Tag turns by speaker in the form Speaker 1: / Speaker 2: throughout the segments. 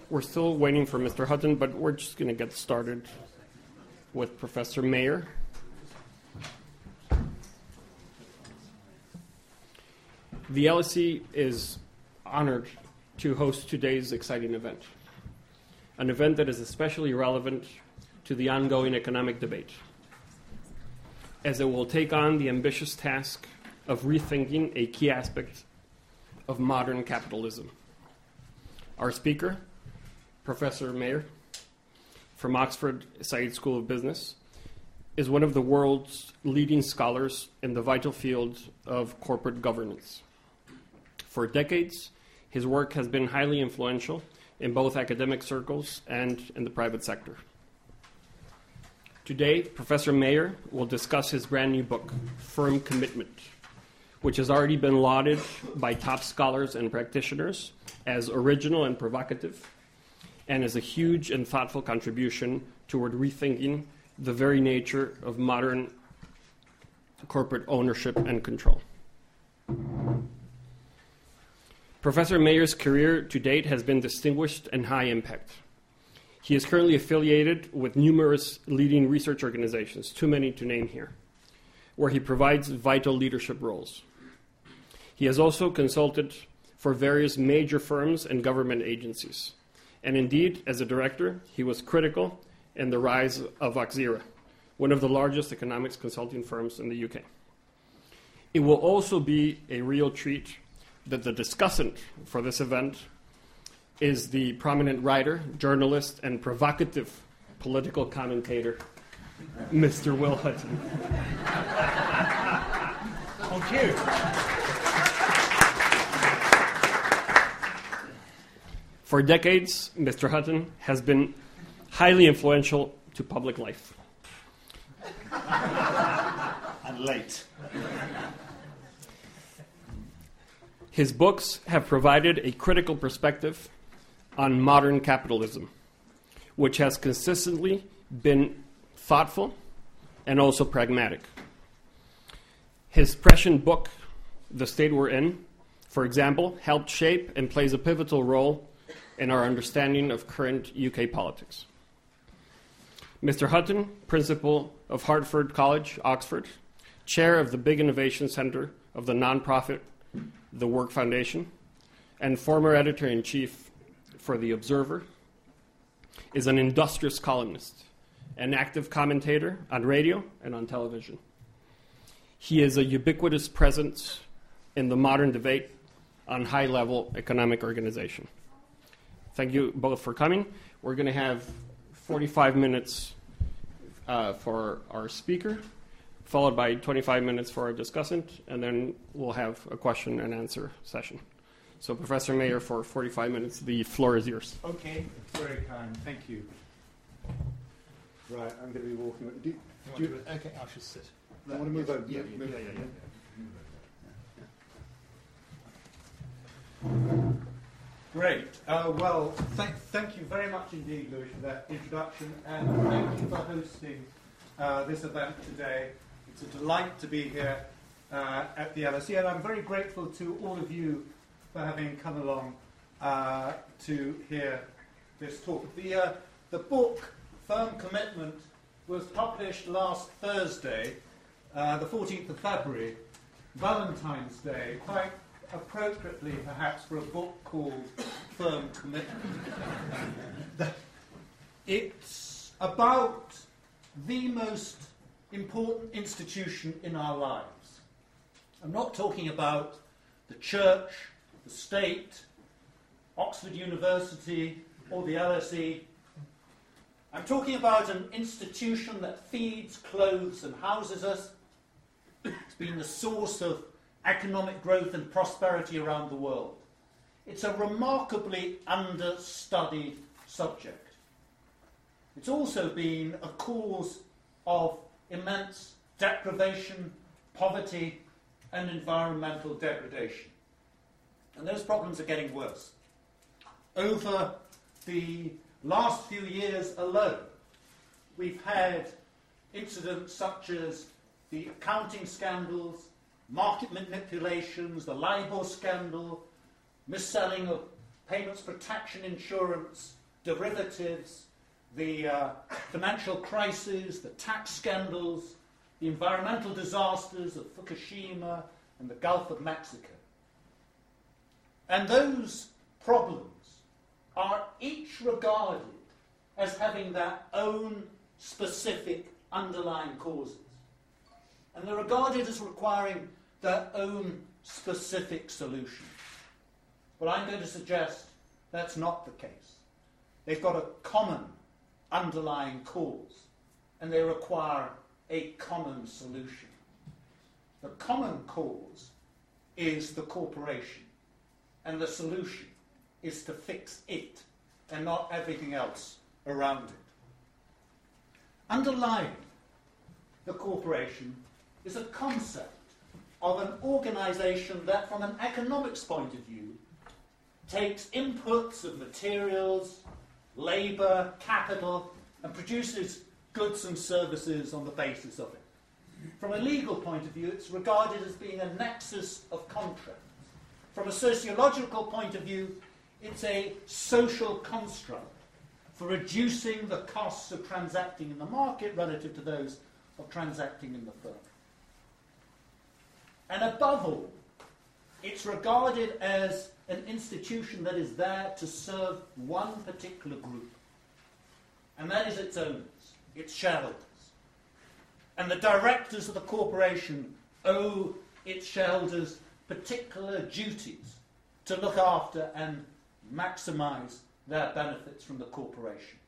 Speaker 1: We're still waiting for Mr. Hutton, but we're just going to get started with Professor Mayer. The LSE is honored to host today's exciting event, an event that is especially relevant to the ongoing economic debate, as it will take on the ambitious task of rethinking a key aspect of modern capitalism. Our speaker, Professor Mayer, from Oxford Said School of Business, is one of the world's leading scholars in the vital field of corporate governance. For decades, his work has been highly influential in both academic circles and in the private sector. Today, Professor Mayer will discuss his brand new book, Firm Commitment, which has already been lauded by top scholars and practitioners as original and provocative, and as a huge and thoughtful contribution toward rethinking the very nature of modern corporate ownership and control. Professor Mayer's career to date has been distinguished and high impact. He is currently affiliated with numerous leading research organizations, too many to name here, where he provides vital leadership roles. He has also consulted for various major firms and government agencies. And indeed, as a director, he was critical in the rise of Auxera, one of the largest economics consulting firms in the UK. It will also be a real treat that the discussant for this event is the prominent writer, journalist, and provocative political commentator, Mr. Will Hutton.
Speaker 2: Thank you.
Speaker 1: For decades, Mr. Hutton has been highly influential to public life.
Speaker 2: And late.
Speaker 1: His books have provided a critical perspective on modern capitalism, which has consistently been thoughtful and also pragmatic. His prescient book, The State We're In, for example, helped shape and plays a pivotal role in our understanding of current UK politics. Mr. Hutton, principal of Hertford College, Oxford, chair of the Big Innovation Centre of the nonprofit The Work Foundation, and former editor-in-chief for The Observer, is an industrious columnist, an active commentator on radio and on television. He is a ubiquitous presence in the modern debate on high-level economic organization. Thank you both for coming. We're going to have 45 minutes for our speaker, followed by 25 minutes for our discussant, and then we'll have a question and answer session. So, Professor Mayer, for 45 minutes, the floor is yours.
Speaker 2: Okay, very kind. Thank you. Right, I'm going to be walking.
Speaker 3: Okay, I should sit.
Speaker 2: I want to move over.
Speaker 3: Yeah.
Speaker 2: Great. Well, thank you very much indeed, Louis, for that introduction, and thank you for hosting this event today. It's a delight to be here at the LSE, and I'm very grateful to all of you for having come along to hear this talk. The book, Firm Commitment, was published last Thursday, the 14th of February, Valentine's Day, quite appropriately perhaps for a book called Firm Commitment. It's about the most important institution in our lives. I'm not talking about the church, the state, Oxford University, or the LSE. I'm talking about an institution that feeds, clothes, and houses us. It's been the source of economic growth and prosperity around the world. It's a remarkably understudied subject. It's also been a cause of immense deprivation, poverty, and environmental degradation. And those problems are getting worse. Over the last few years alone, we've had incidents such as the accounting scandals, market manipulations, the LIBOR scandal, mis-selling of payments protection insurance, derivatives, the financial crisis, the tax scandals, the environmental disasters of Fukushima and the Gulf of Mexico. And those problems are each regarded as having their own specific underlying causes. And they're regarded as requiring their own specific solutions. But I'm going to suggest that's not the case. They've got a common underlying cause, and they require a common solution. The common cause is the corporation, and the solution is to fix it and not everything else around it. Underlying the corporation is a concept of an organisation that, from an economics point of view, takes inputs of materials, labour, capital, and produces goods and services on the basis of it. From a legal point of view, it's regarded as being a nexus of contracts. From a sociological point of view, it's a social construct for reducing the costs of transacting in the market relative to those of transacting in the firm. And above all, it's regarded as an institution that is there to serve one particular group, and that is its owners, its shareholders. And the directors of the corporation owe its shareholders particular duties to look after and maximise their benefits from the corporation.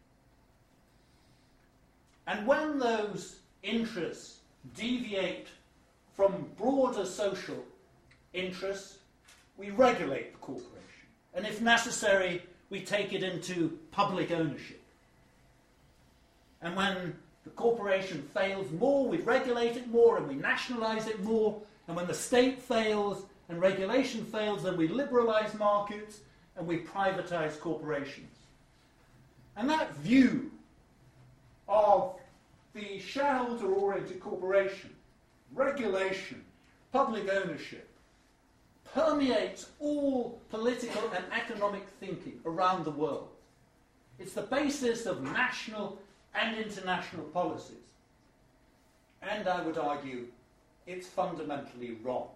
Speaker 2: And when those interests deviate from broader social interests, we regulate the corporation. And if necessary, we take it into public ownership. And when the corporation fails more, we regulate it more and we nationalise it more. And when the state fails and regulation fails, then we liberalise markets and we privatise corporations. And that view of the shareholder-oriented corporation, regulation, public ownership, permeates all political and economic thinking around the world. It's the basis of national and international policies. And I would argue it's fundamentally wrong.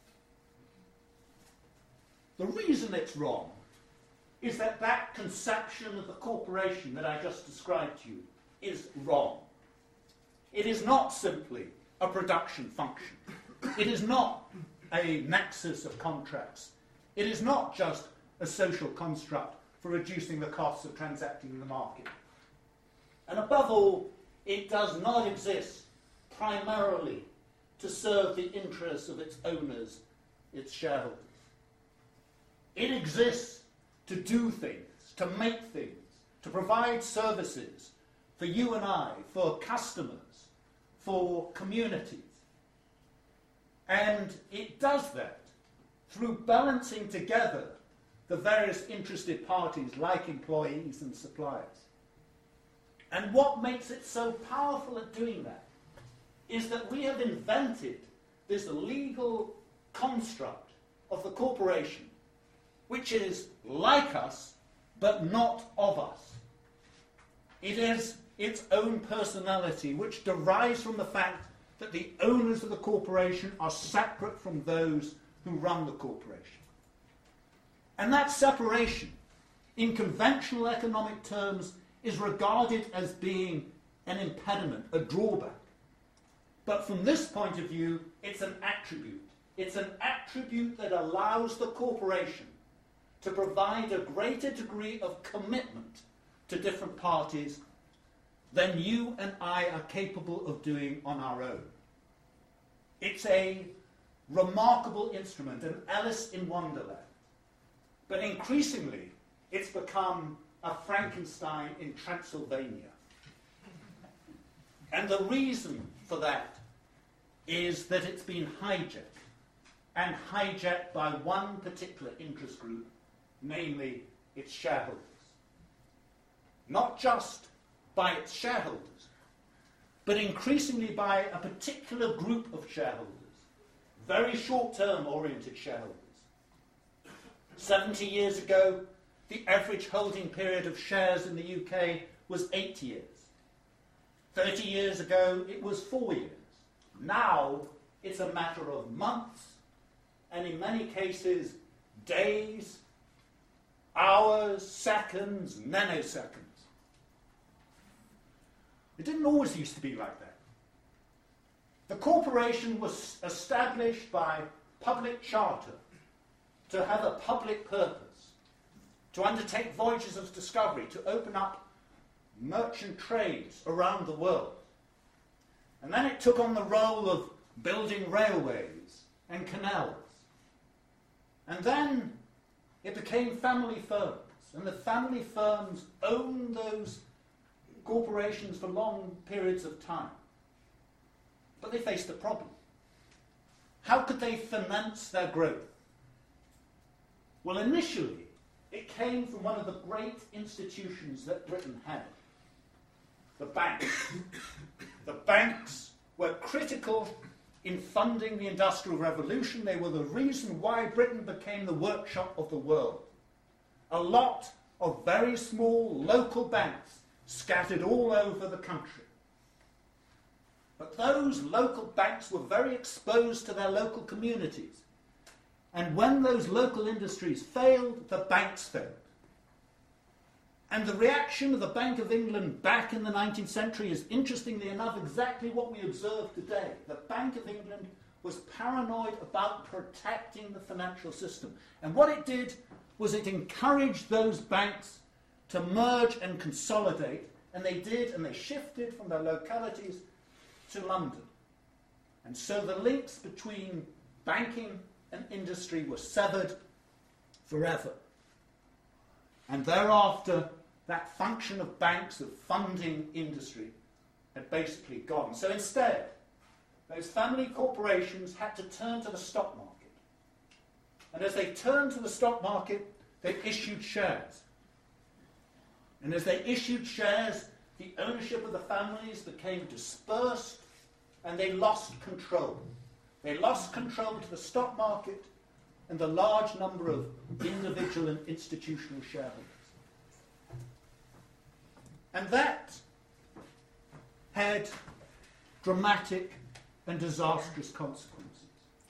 Speaker 2: The reason it's wrong is that that conception of the corporation that I just described to you is wrong. It is not simply a production function. It is not a nexus of contracts. It is not just a social construct for reducing the costs of transacting in the market. And above all, it does not exist primarily to serve the interests of its owners, its shareholders. It exists to do things, to make things, to provide services for you and I, for customers, for communities. And it does that through balancing together the various interested parties like employees and suppliers. And what makes it so powerful at doing that is that we have invented this legal construct of the corporation, which is like us, but not of us. It is its own personality, which derives from the fact that the owners of the corporation are separate from those who run the corporation. And that separation, in conventional economic terms, is regarded as being an impediment, a drawback. But from this point of view, it's an attribute. It's an attribute that allows the corporation to provide a greater degree of commitment to different parties than you and I are capable of doing on our own. It's a remarkable instrument, an Alice in Wonderland. But increasingly, it's become a Frankenstein in Transylvania. And the reason for that is that it's been hijacked, and hijacked by one particular interest group, namely its shareholders. Not just by its shareholders, but increasingly by a particular group of shareholders, very short-term oriented shareholders. 70 years ago, the average holding period of shares in the UK was 8 years. 30 years ago, it was 4 years. Now, it's a matter of months, and in many cases, days, hours, seconds, nanoseconds. It didn't always used to be like that. The corporation was established by public charter to have a public purpose, to undertake voyages of discovery, to open up merchant trades around the world. And then it took on the role of building railways and canals. And then it became family firms. And the family firms owned those corporations for long periods of time. But they faced a problem. How could they finance their growth? Well, initially, it came from one of the great institutions that Britain had, the banks. The banks were critical in funding the Industrial Revolution. They were the reason why Britain became the workshop of the world. A lot of very small local banks scattered all over the country. But those local banks were very exposed to their local communities. And when those local industries failed, the banks failed. And the reaction of the Bank of England back in the 19th century is, interestingly enough, exactly what we observe today. The Bank of England was paranoid about protecting the financial system. And what it did was it encouraged those banks to merge and consolidate. And they did, and they shifted from their localities to London. And so the links between banking and industry were severed forever. And thereafter, that function of banks, of funding industry, had basically gone. So instead, those family corporations had to turn to the stock market. And as they turned to the stock market, they issued shares. And as they issued shares, the ownership of the families became dispersed, and they lost control. They lost control to the stock market and the large number of individual and institutional shareholders. And that had dramatic and disastrous consequences.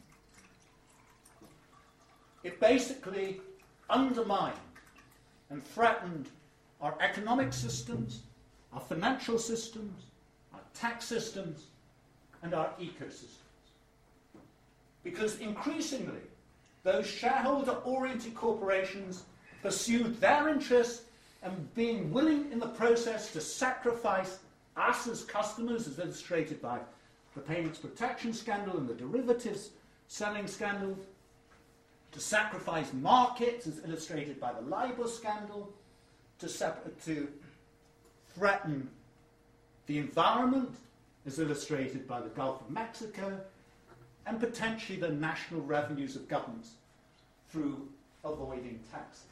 Speaker 2: It basically undermined and threatened our economic systems, our financial systems, our tax systems, and our ecosystems. Because increasingly, those shareholder-oriented corporations pursued their interests and being willing in the process to sacrifice us as customers, as illustrated by the payments protection scandal and the derivatives selling scandal, to sacrifice markets, as illustrated by the LIBOR scandal, to threaten the environment, as illustrated by the Gulf of Mexico, and potentially the national revenues of governments through avoiding taxes.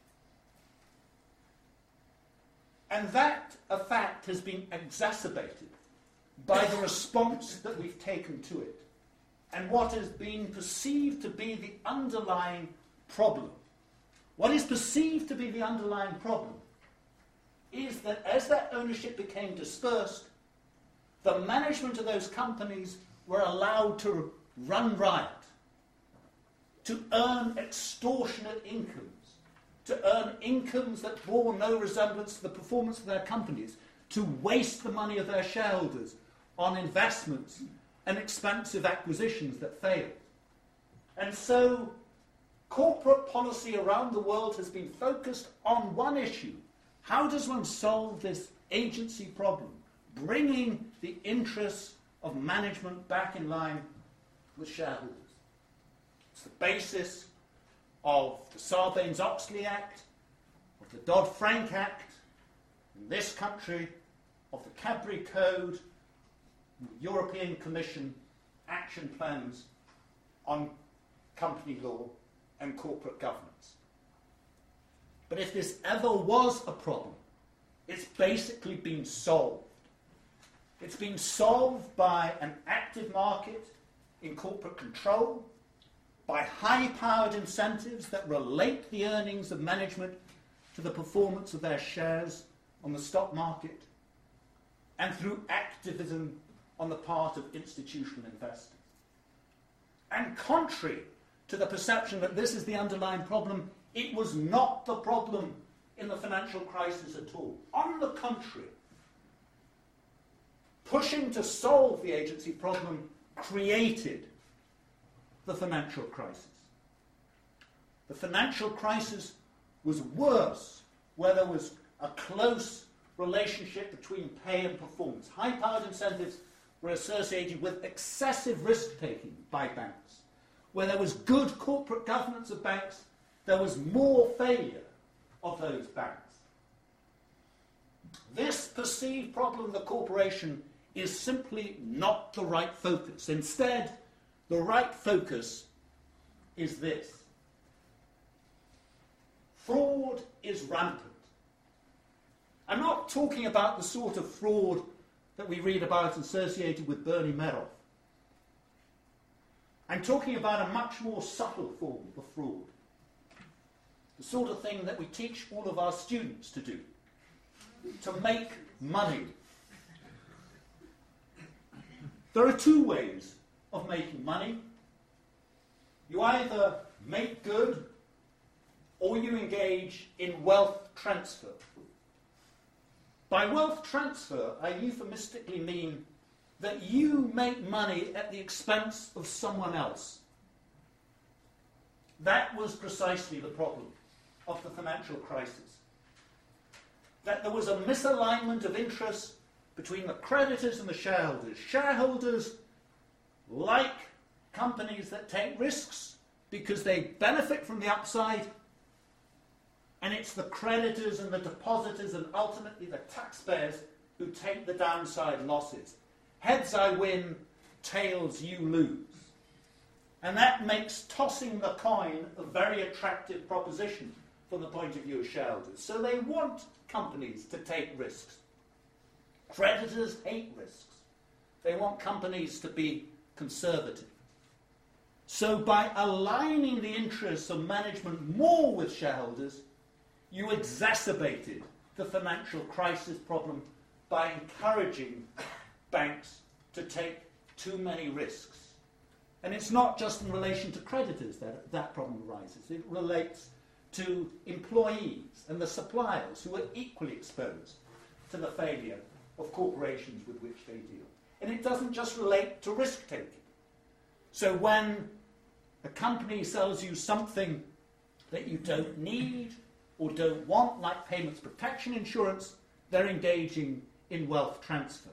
Speaker 2: And that effect has been exacerbated by the response that we've taken to it, and what has been perceived to be the underlying problem. What is perceived to be the underlying problem is that as that ownership became dispersed, the management of those companies were allowed to run riot, to earn extortionate incomes, to earn incomes that bore no resemblance to the performance of their companies, to waste the money of their shareholders on investments and expensive acquisitions that failed. And so corporate policy around the world has been focused on one issue. How does one solve this agency problem, bringing the interests of management back in line with shareholders? It's the basis of the Sarbanes-Oxley Act, of the Dodd-Frank Act, in this country, of the Cadbury Code, and the European Commission action plans on company law and corporate governance. But if this ever was a problem, it's basically been solved. It's been solved by an active market in corporate control, by high-powered incentives that relate the earnings of management to the performance of their shares on the stock market, and through activism on the part of institutional investors. And contrary to the perception that this is the underlying problem, it was not the problem in the financial crisis at all. On the contrary, pushing to solve the agency problem created the financial crisis. The financial crisis was worse where there was a close relationship between pay and performance. High-powered incentives were associated with excessive risk-taking by banks. Where there was good corporate governance of banks, there was more failure of those banks. This perceived problem of the corporation is simply not the right focus. Instead, the right focus is this. Fraud is rampant. I'm not talking about the sort of fraud that we read about associated with Bernie Madoff. I'm talking about a much more subtle form of fraud. The sort of thing that we teach all of our students to do. To make money. There are two ways of making money. You either make good or you engage in wealth transfer. By wealth transfer, I euphemistically mean that you make money at the expense of someone else. That was precisely the problem of the financial crisis. That there was a misalignment of interests between the creditors and the shareholders. Shareholders like companies that take risks because they benefit from the upside, and it's the creditors and the depositors and ultimately the taxpayers who take the downside losses. Heads I win, tails you lose. And that makes tossing the coin a very attractive proposition from the point of view of shareholders. So they want companies to take risks. Creditors hate risks. They want companies to be conservative. So by aligning the interests of management more with shareholders, you exacerbated the financial crisis problem by encouraging banks to take too many risks. And it's not just in relation to creditors that that problem arises. It relates to employees and the suppliers who are equally exposed to the failure of corporations with which they deal. And it doesn't just relate to risk-taking. So when a company sells you something that you don't need or don't want, like payments protection insurance, they're engaging in wealth transfer.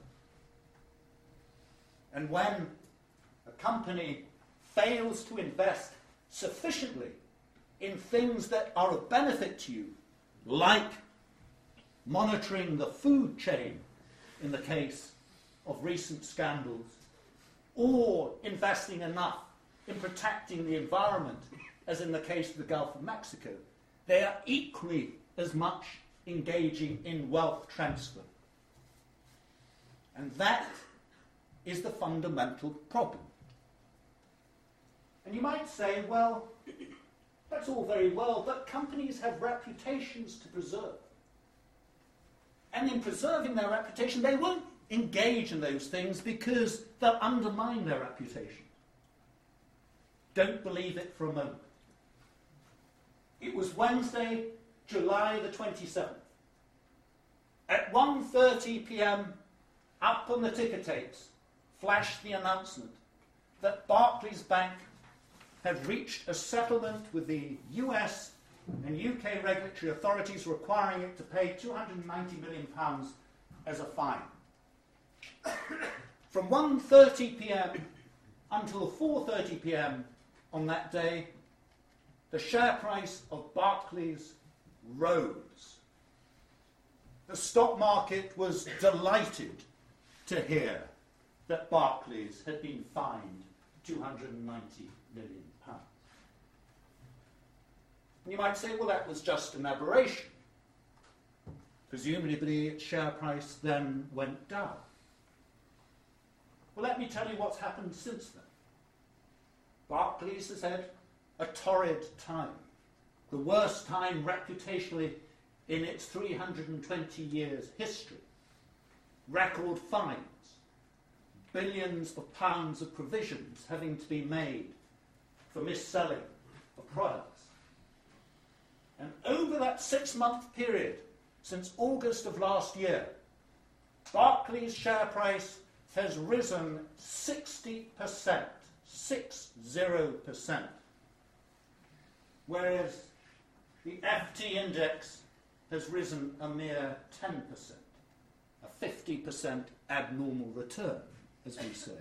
Speaker 2: And when a company fails to invest sufficiently in things that are of benefit to you, like monitoring the food chain in the case of recent scandals, or investing enough in protecting the environment, as in the case of the Gulf of Mexico, they are equally as much engaging in wealth transfer. And that is the fundamental problem. And you might say, well, that's all very well, but companies have reputations to preserve. And in preserving their reputation, they won't engage in those things because they'll undermine their reputation. Don't believe it for a moment. It was Wednesday, July the 27th. At 1:30 p.m., up on the ticker tapes, flashed the announcement that Barclays Bank had reached a settlement with the US and UK regulatory authorities requiring it to pay £290 million as a fine. From 1:30 p.m. until 4:30 p.m. on that day, the share price of Barclays rose. The stock market was delighted to hear that Barclays had been fined £290 million. And you might say, well, that was just an aberration. Presumably its share price then went down. Well, let me tell you what's happened since then. Barclays has had a torrid time. The worst time reputationally in its 320 years history. Record fines, billions of pounds of provisions having to be made for mis-selling of products. And over that 6-month period, since August of last year, Barclays' share price has risen 60%, 60%, whereas the FT index has risen a mere 10%, a 50% abnormal return, as we say.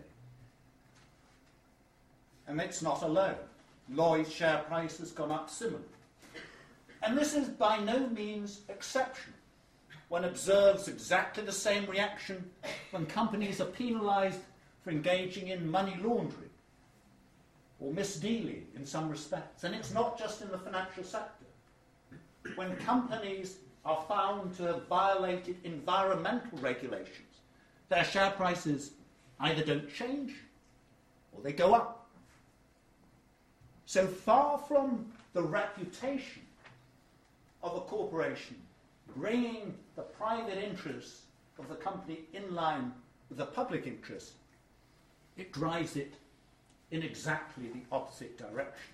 Speaker 2: And it's not alone. Lloyd's share price has gone up similarly. And this is by no means exceptional. One observes exactly the same reaction when companies are penalised for engaging in money laundering or misdealing in some respects. And it's not just in the financial sector. When companies are found to have violated environmental regulations, their share prices either don't change or they go up. So far from the reputation of a corporation bringing the private interests of the company in line with the public interest, it drives it in exactly the opposite direction.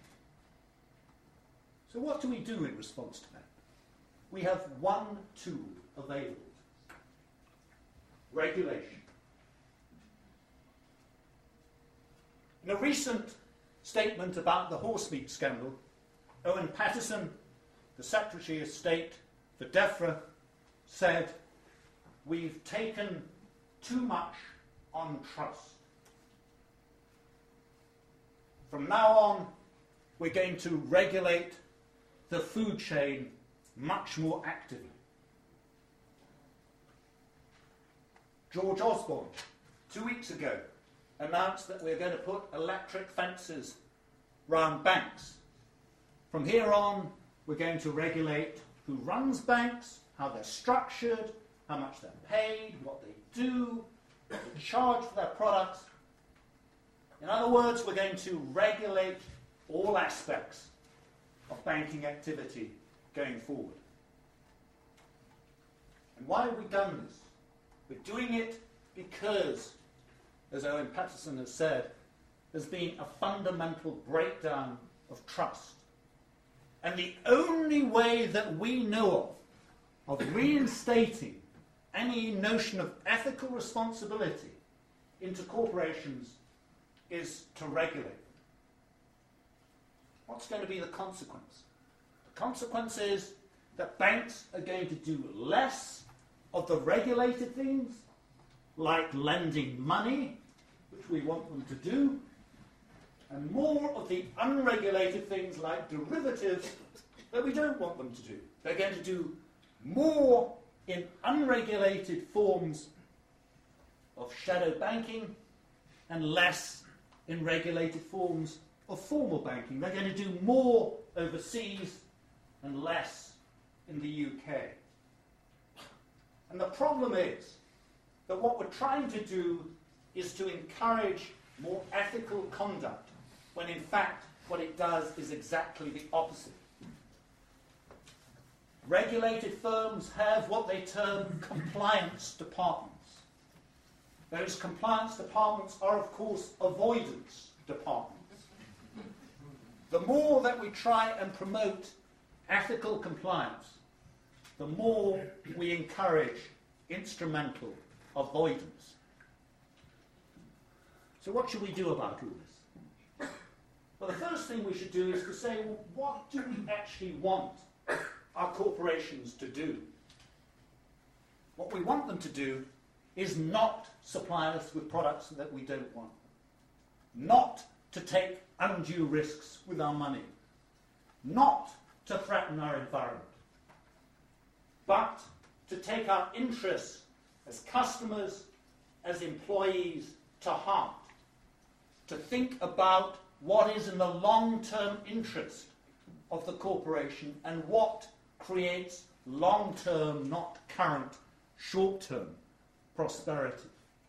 Speaker 2: So what do we do in response to that? We have one tool available: regulation. In a recent statement about the horsemeat scandal, Owen Paterson, the Secretary of State for DEFRA, said, "We've taken too much on trust. From now on, we're going to regulate the food chain much more actively." George Osborne, 2 weeks ago, announced that we're going to put electric fences round banks. From here on, we're going to regulate who runs banks, how they're structured, how much they're paid, what they do, what they charge for their products. In other words, we're going to regulate all aspects of banking activity going forward. And why have we done this? We're doing it because, as Owen Paterson has said, there's been a fundamental breakdown of trust. And the only way that we know of reinstating any notion of ethical responsibility into corporations is to regulate them. What's going to be the consequence? The consequence is that banks are going to do less of the regulated things, like lending money, which we want them to do, and more of the unregulated things like derivatives that we don't want them to do. They're going to do more in unregulated forms of shadow banking and less in regulated forms of formal banking. They're going to do more overseas and less in the UK. And the problem is that what we're trying to do is to encourage more ethical conduct, when in fact what it does is exactly the opposite. Regulated firms have what they term compliance departments. Those compliance departments are, of course, avoidance departments. The more that we try and promote ethical compliance, the more we encourage instrumental avoidance. So what should we do about all this? Well, the first thing we should do is to say, well, what do we actually want our corporations to do? What we want them to do is not supply us with products that we don't want. Not to take undue risks with our money. Not to threaten our environment. But to take our interests as customers, as employees, to heart. To think about what is in the long-term interest of the corporation and what creates long-term, not current, short-term prosperity.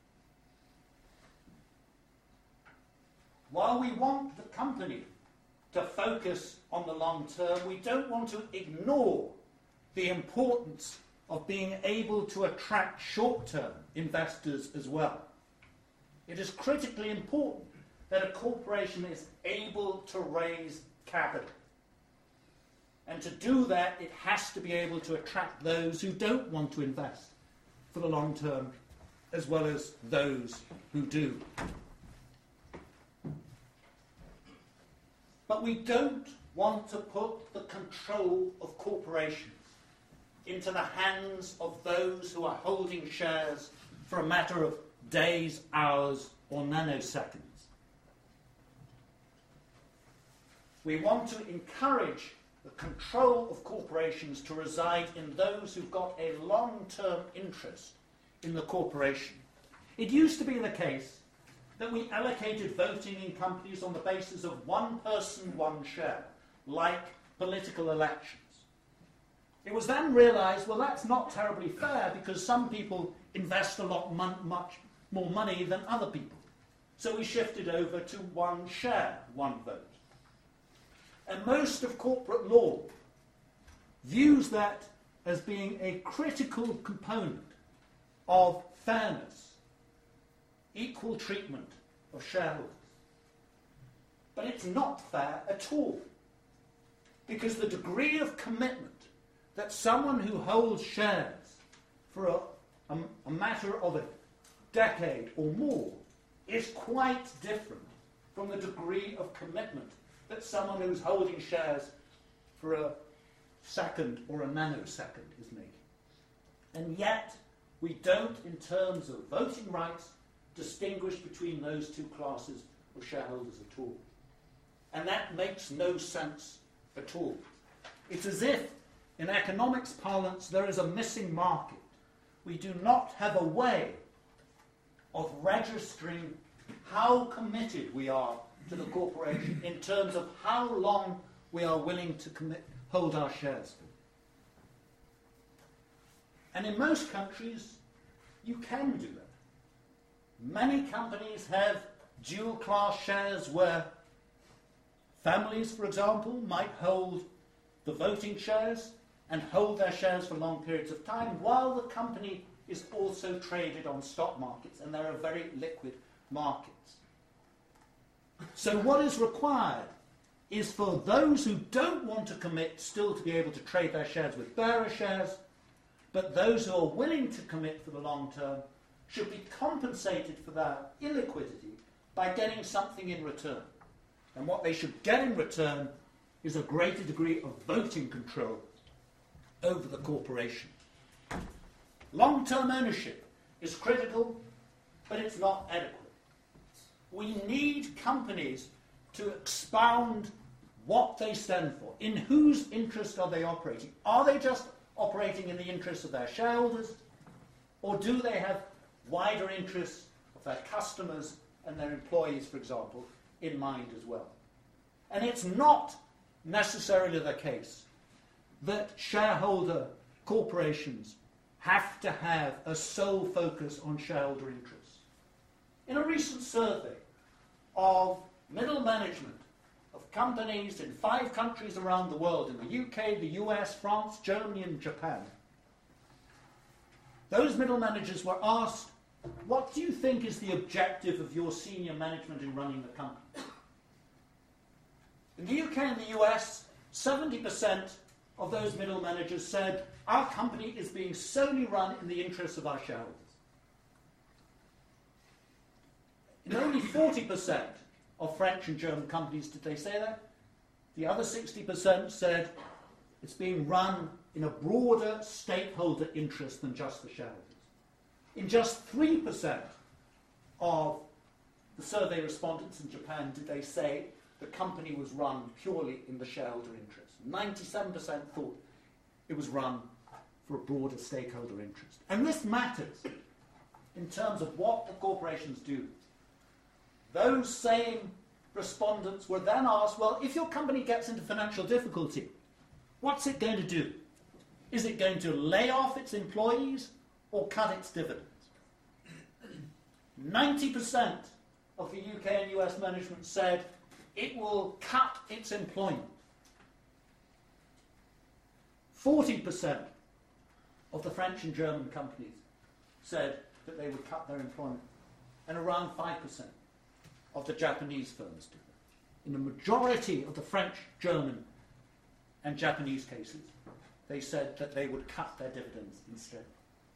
Speaker 2: While we want the company to focus on the long term, we don't want to ignore the importance of being able to attract short-term investors as well. It is critically important that a corporation is able to raise capital. And to do that, it has to be able to attract those who don't want to invest for the long term, as well as those who do. But we don't want to put the control of corporations into the hands of those who are holding shares for a matter of days, hours, or nanoseconds. We want to encourage the control of corporations to reside in those who've got a long-term interest in the corporation. It used to be the case that we allocated voting in companies on the basis of one person, one share, like political elections. It was then realised, well, that's not terribly fair because some people invest a lot much more money than other people. So we shifted over to one share, one vote. And most of corporate law views that as being a critical component of fairness, equal treatment of shareholders. But it's not fair at all, because the degree of commitment that someone who holds shares for a matter of a decade or more is quite different from the degree of commitment that someone who's holding shares for a second or a nanosecond is making. And yet, we don't, in terms of voting rights, distinguish between those two classes of shareholders at all. And that makes no sense at all. It's as if, in economics parlance, there is a missing market. We do not have a way of registering how committed we are to the corporation in terms of how long we are willing to hold our shares for. And in most countries, you can do that. Many companies have dual-class shares where families, for example, might hold the voting shares and hold their shares for long periods of time while the company is also traded on stock markets, and there are very liquid markets. So what is required is for those who don't want to commit still to be able to trade their shares with bearer shares, but those who are willing to commit for the long term should be compensated for their illiquidity by getting something in return. And what they should get in return is a greater degree of voting control over the corporation. Long-term ownership is critical, but it's not adequate. We need companies to expound what they stand for. In whose interest are they operating? Are they just operating in the interests of their shareholders? Or do they have wider interests of their customers and their employees, for example, in mind as well? And it's not necessarily the case that shareholder corporations have to have a sole focus on shareholder interests. In a recent survey of middle management of companies in 5 countries around the world, in the UK, the US, France, Germany, and Japan, those middle managers were asked, what do you think is the objective of your senior management in running the company? In the UK and the US, 70% of those middle managers said, our company is being solely run in the interests of our shareholders. In only 40% of French and German companies did they say that. The other 60% said it's being run in a broader stakeholder interest than just the shareholders. In just 3% of the survey respondents in Japan did they say the company was run purely in the shareholder interest. 97% thought it was run for a broader stakeholder interest. And this matters in terms of what the corporations do. Those same respondents were then asked, well, if your company gets into financial difficulty, what's it going to do? Is it going to lay off its employees or cut its dividends? 90% of the UK and US management said it will cut its employment. 40% of the French and German companies said that they would cut their employment, and around 5% of the Japanese firms did. In the majority of the French, German, and Japanese cases, they said that they would cut their dividends instead.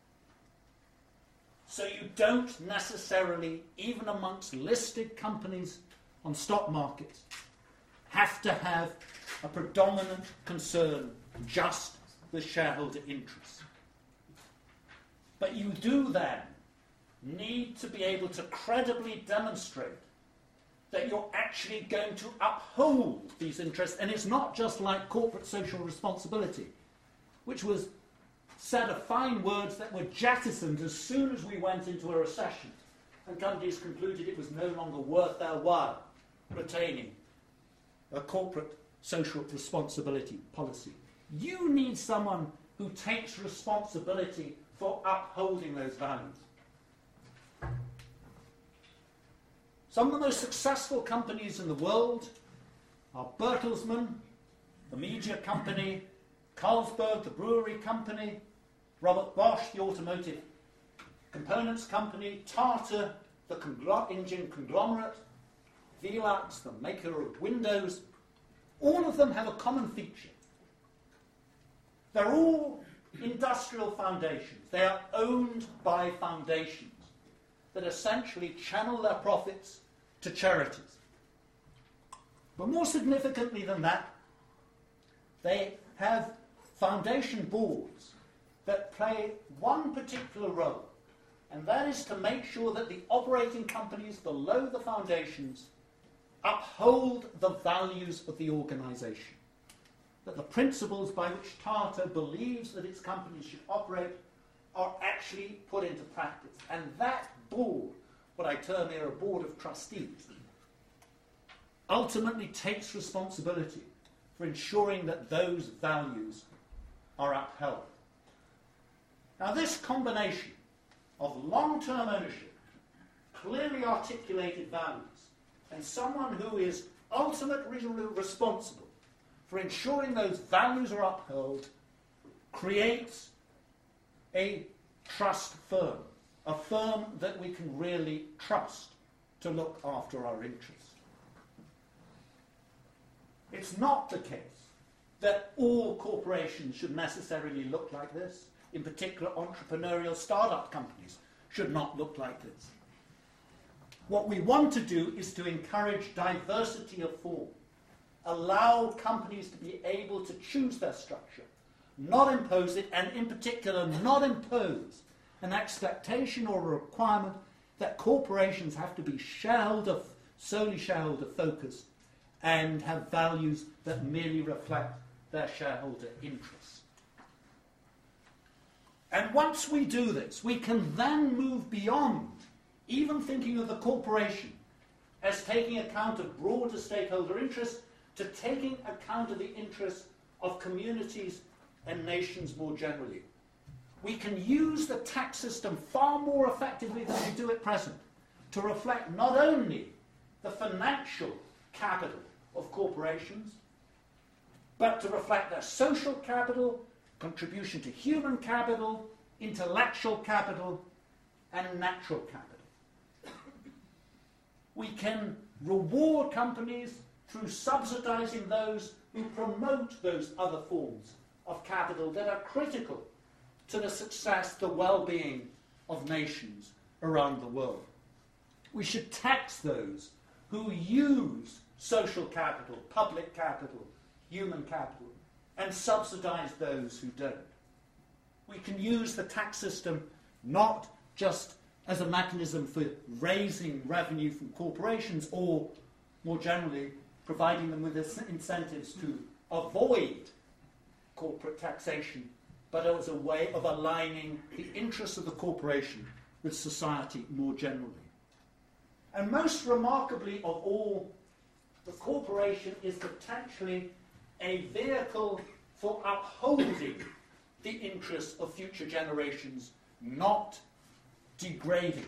Speaker 2: So you don't necessarily, even amongst listed companies on stock markets, have to have a predominant concern just with shareholder interests. But you do then need to be able to credibly demonstrate that you're actually going to uphold these interests. And it's not just like corporate social responsibility, which was said of fine words that were jettisoned as soon as we went into a recession and companies concluded it was no longer worth their while retaining a corporate social responsibility policy. You need someone who takes responsibility for upholding those values. Some of the most successful companies in the world are Bertelsmann, the media company, Carlsberg, the brewery company, Robert Bosch, the automotive components company, Tata, the engine conglomerate, Velux, the maker of windows. All of them have a common feature. They're all industrial foundations. They are owned by foundations that essentially channel their profits to charities. But more significantly than that, they have foundation boards that play one particular role, and that is to make sure that the operating companies below the foundations uphold the values of the organization, that the principles by which Tata believes that its companies should operate are actually put into practice. And that board, what I term here a board of trustees, ultimately takes responsibility for ensuring that those values are upheld. Now, this combination of long-term ownership, clearly articulated values, and someone who is ultimately responsible for ensuring those values are upheld creates a trust firm, a firm that we can really trust to look after our interests. It's not the case that all corporations should necessarily look like this. In particular, entrepreneurial startup companies should not look like this. What we want to do is to encourage diversity of form, allow companies to be able to choose their structure, not impose it, and in particular not impose an expectation or a requirement that corporations have to be solely shareholder focused and have values that merely reflect their shareholder interests. And once we do this, we can then move beyond even thinking of the corporation as taking account of broader stakeholder interests to taking account of the interests of communities and nations more generally. We can use the tax system far more effectively than we do at present to reflect not only the financial capital of corporations, but to reflect their social capital, contribution to human capital, intellectual capital, and natural capital. We can reward companies through subsidizing those who promote those other forms of capital that are critical to the success, the well-being of nations around the world. We should tax those who use social capital, public capital, human capital, and subsidize those who don't. We can use the tax system not just as a mechanism for raising revenue from corporations or, more generally, providing them with incentives to avoid corporate taxation, but as a way of aligning the interests of the corporation with society more generally. And most remarkably of all, the corporation is potentially a vehicle for upholding the interests of future generations, not degrading.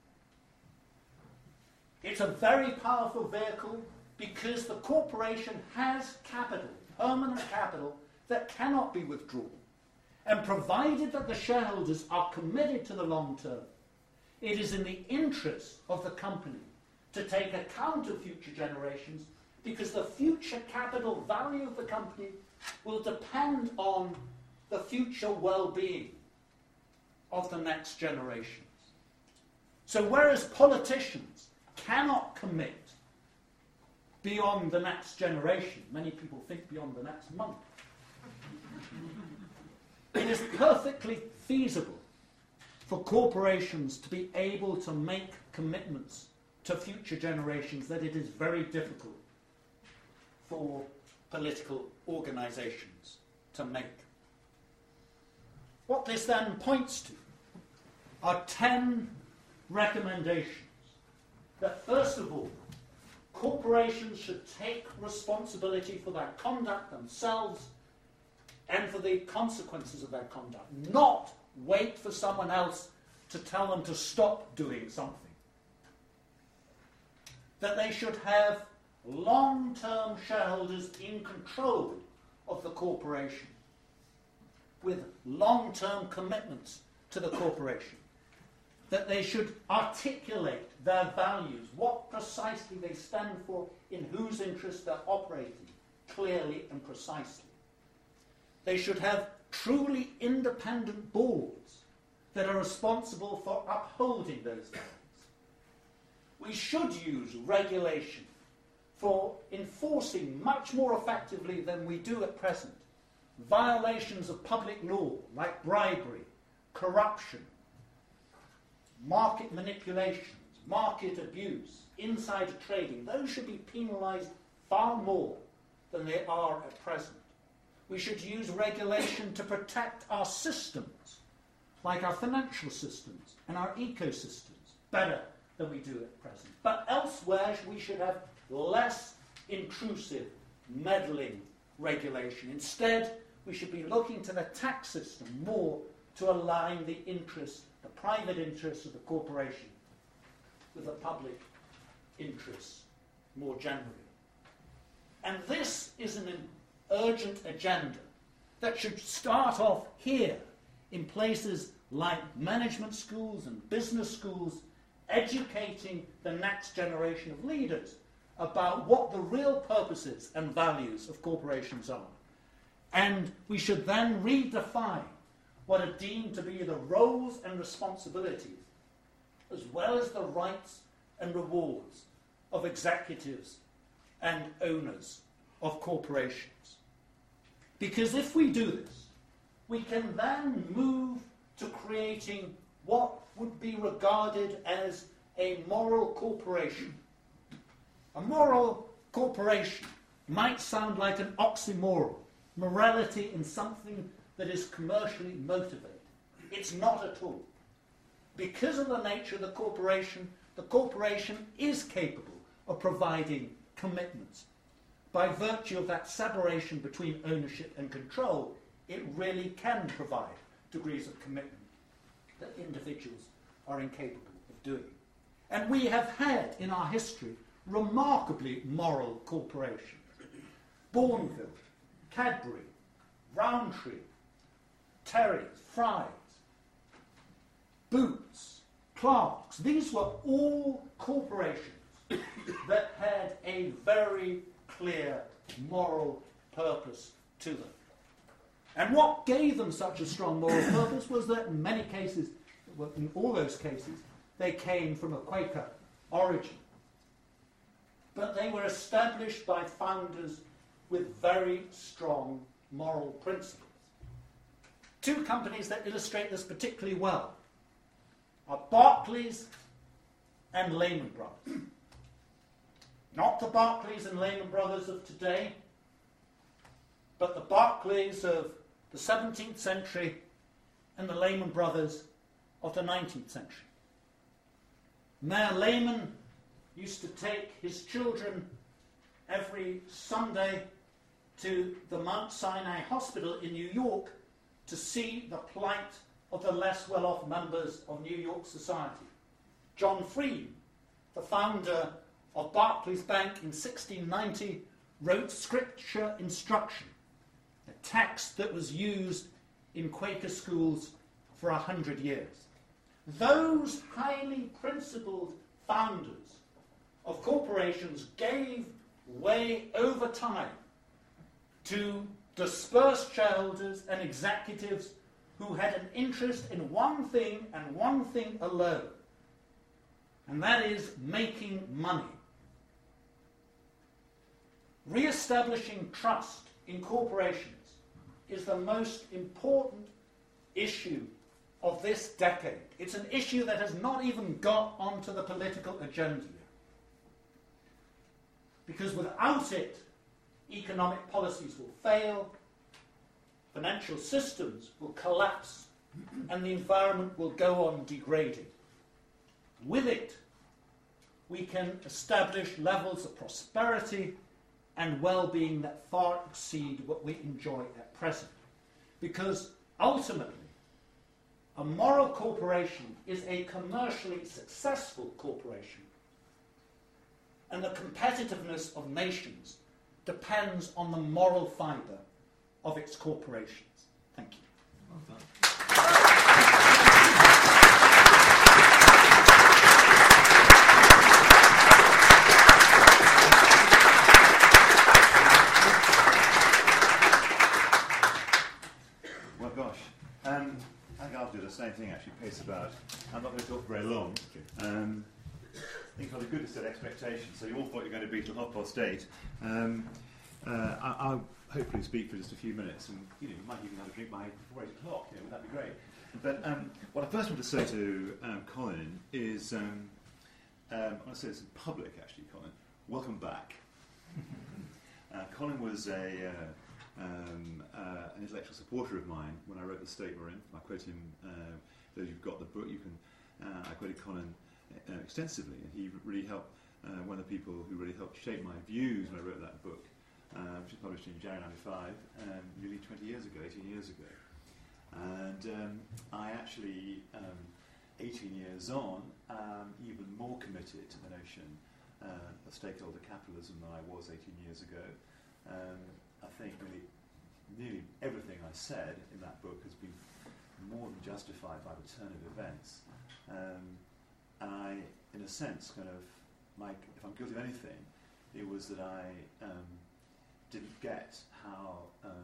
Speaker 2: It's a very powerful vehicle because the corporation has capital, permanent capital, that cannot be withdrawn, and provided that the shareholders are committed to the long term, it is in the interest of the company to take account of future generations, because the future capital value of the company will depend on the future well-being of the next generations. So whereas politicians cannot commit beyond the next generation, many people think beyond the next month, it is perfectly feasible for corporations to be able to make commitments to future generations that it is very difficult for political organisations to make. What this then points to are 10 recommendations that, first of all, corporations should take responsibility for their conduct themselves and for the consequences of their conduct, not wait for someone else to tell them to stop doing something. That they should have long-term shareholders in control of the corporation with long-term commitments to the corporation. That they should articulate their values, what precisely they stand for, in whose interest they're operating, clearly and precisely. They should have truly independent boards that are responsible for upholding those values. We should use regulation for enforcing much more effectively than we do at present violations of public law like bribery, corruption, market manipulations, market abuse, insider trading. Those should be penalised far more than they are at present. We should use regulation to protect our systems, like our financial systems and our ecosystems, better than we do at present. But elsewhere we should have less intrusive, meddling regulation. Instead, we should be looking to the tax system more to align the interests, the private interests of the corporation with the public interests more generally. And this is an urgent agenda that should start off here in places like management schools and business schools, educating the next generation of leaders about what the real purposes and values of corporations are. And we should then redefine what are deemed to be the roles and responsibilities, as well as the rights and rewards of executives and owners of corporations. Because if we do this, we can then move to creating what would be regarded as a moral corporation. A moral corporation might sound like an oxymoron, morality in something that is commercially motivated. It's not at all. Because of the nature of the corporation is capable of providing commitments. By virtue of that separation between ownership and control, it really can provide degrees of commitment that individuals are incapable of doing. And we have had in our history remarkably moral corporations. Bourneville, Cadbury, Rowntree, Terry's, Fry's, Boots, Clark's. These were all corporations that had a very clear moral purpose to them. And what gave them such a strong moral purpose was that in many cases, well, in all those cases, they came from a Quaker origin. But they were established by founders with very strong moral principles. Two companies that illustrate this particularly well are Barclays and Lehman Brothers. Not the Barclays and Lehman Brothers of today, but the Barclays of the 17th century and the Lehman Brothers of the 19th century. Mayor Lehman used to take his children every Sunday to the Mount Sinai Hospital in New York to see the plight of the less well-off members of New York society. John Freed, the founder of Barclays Bank in 1690, wrote Scripture Instruction, a text that was used in Quaker schools for 100 years. Those highly principled founders of corporations gave way over time to dispersed shareholders and executives who had an interest in one thing and one thing alone, and that is making money. Re-establishing trust in corporations is the most important issue of this decade. It's an issue that has not even got onto the political agenda yet. Because without it, economic policies will fail, financial systems will collapse, and the environment will go on degrading. With it, we can establish levels of prosperity and well-being that far exceed what we enjoy at present. Because ultimately, a moral corporation is a commercially successful corporation, and the competitiveness of nations depends on the moral fibre of its corporations. Thank you.
Speaker 3: Well done.
Speaker 4: Well, gosh. I think I'll do the same thing, actually, pace about. I'm not going to talk very long. I think I've got a good set expectations, so you all thought you were going to be till 8:30. I'll hopefully speak for just a few minutes, and you might even have a drink before 8 o'clock. Would that be great? But what I first want to say to Colin is, I want to say this in public, actually, Colin. Welcome back. Colin was an intellectual supporter of mine when I wrote The State We're In. I quote him. Though you've got the book, you can. I quoted Colin extensively, and he really helped. One of the people who really helped shape my views when I wrote that book, which was published in January '95, nearly 20 years ago, 18 years ago. And I actually, 18 years on, even more committed to the notion of stakeholder capitalism than I was 18 years ago. I think really nearly everything I said in that book has been more than justified by the turn of events. And I, in a sense, kind of, if I'm guilty of anything, it was that I didn't get how,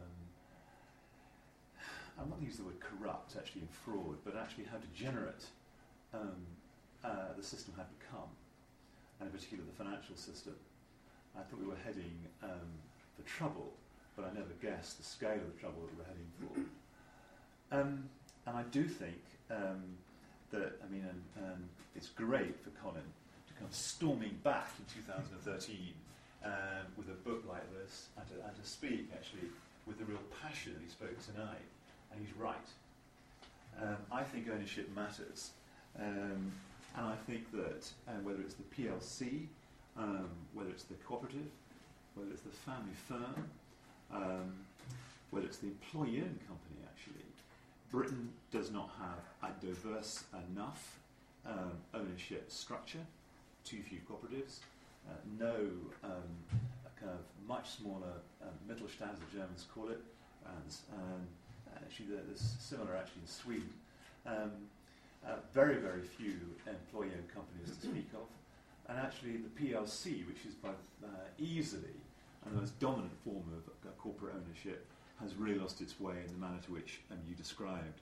Speaker 4: I'm not going to use the word corrupt, actually, in fraud, but actually how degenerate the system had become, and in particular the financial system. I thought we were heading for trouble, but I never guessed the scale of the trouble that we were heading for. And I do think that, it's great for Colin to come storming back in 2013 with a book like this and to speak, actually, with the real passion that he spoke tonight. And he's right. I think ownership matters. And I think that whether it's the PLC, whether it's the cooperative, whether it's the family firm, whether it's the employee-owned company, actually, Britain does not have a diverse enough ownership structure, too few cooperatives, no kind of much smaller Mittelstand, as the Germans call it, and actually there's similar actually in Sweden. Very, very few employee-owned companies to speak of, and actually the PLC, which is by easily and the most dominant form of corporate ownership, has really lost its way in the manner to which you described.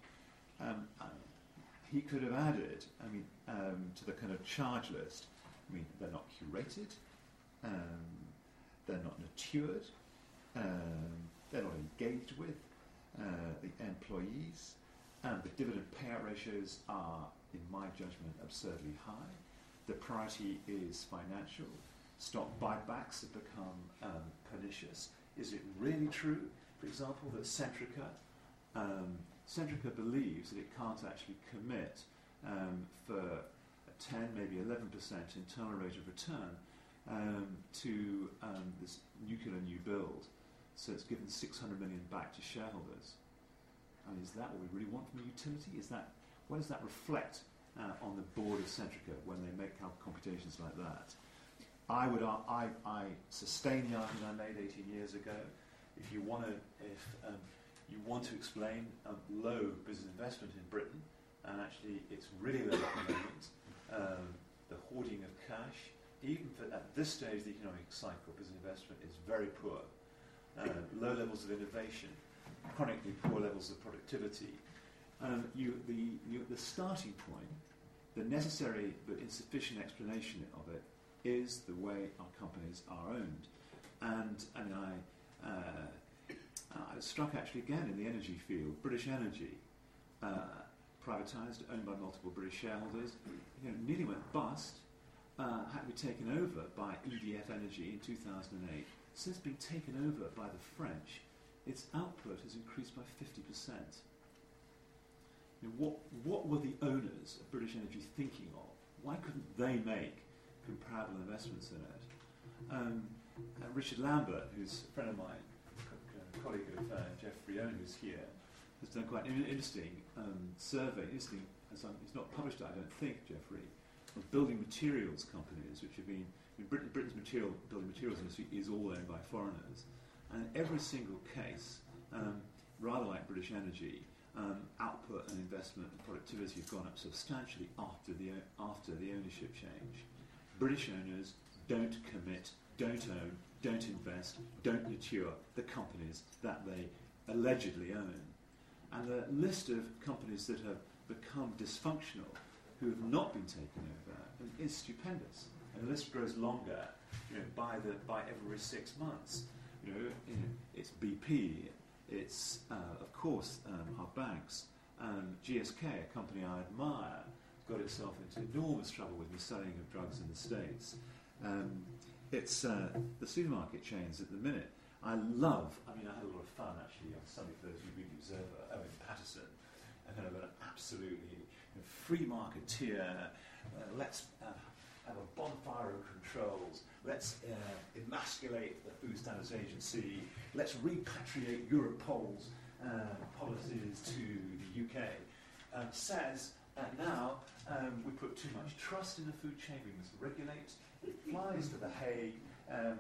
Speaker 4: He could have added, to the kind of charge list. They're not curated, they're not matured, they're not engaged with the employees, and the dividend payout ratios are, in my judgment, absurdly high. The priority is financial. Stock buybacks have become pernicious. Is it really true, for example, that Centrica believes that it can't actually commit for a 10, maybe 11% internal rate of return to this nuclear new build? So it's given 600 million back to shareholders. And is that what we really want from a utility? What does that reflect on the board of Centrica when they make computations like that? I sustain the argument I made 18 years ago if you want to explain low business investment in Britain, and actually it's really low at the moment, the hoarding of cash, even at this stage of the economic cycle, business investment is very poor. Low levels of innovation, chronically poor levels of productivity. The starting point, the necessary but insufficient explanation of it, is the way our companies are owned. And I was struck actually again in the energy field. British Energy, privatised, owned by multiple British shareholders, nearly went bust, had to be taken over by EDF Energy in 2008. Since being taken over by the French, its output has increased by 50%. What were the owners of British Energy thinking of? Why couldn't they make comparable investments in it? Richard Lambert, who's a friend of mine, a colleague of Geoffrey Owen, who's here, has done quite an interesting survey. He's not published it, I don't think, Geoffrey, of building materials companies, which have been Britain's building materials industry is all owned by foreigners, and in every single case, rather like British Energy, output and investment and productivity have gone up substantially after the ownership change. British owners don't commit, don't own, don't invest, don't mature the companies that they allegedly own. And the list of companies that have become dysfunctional, who have not been taken over, is stupendous. And the list grows longer, by every 6 months. It's BP, it's of course our banks. GSK, a company I admire, got itself into enormous trouble with the selling of drugs in the States. It's the supermarket chains at the minute. I had a lot of fun actually on Sunday for those who read The Observer, Owen Paterson, a kind of an absolutely free marketeer. Let's have a bonfire of controls. Let's emasculate the Food Standards Agency. Let's repatriate Europol's policies to the UK. Says now we put too much trust in the food chain, we must regulate. It flies to The Hague and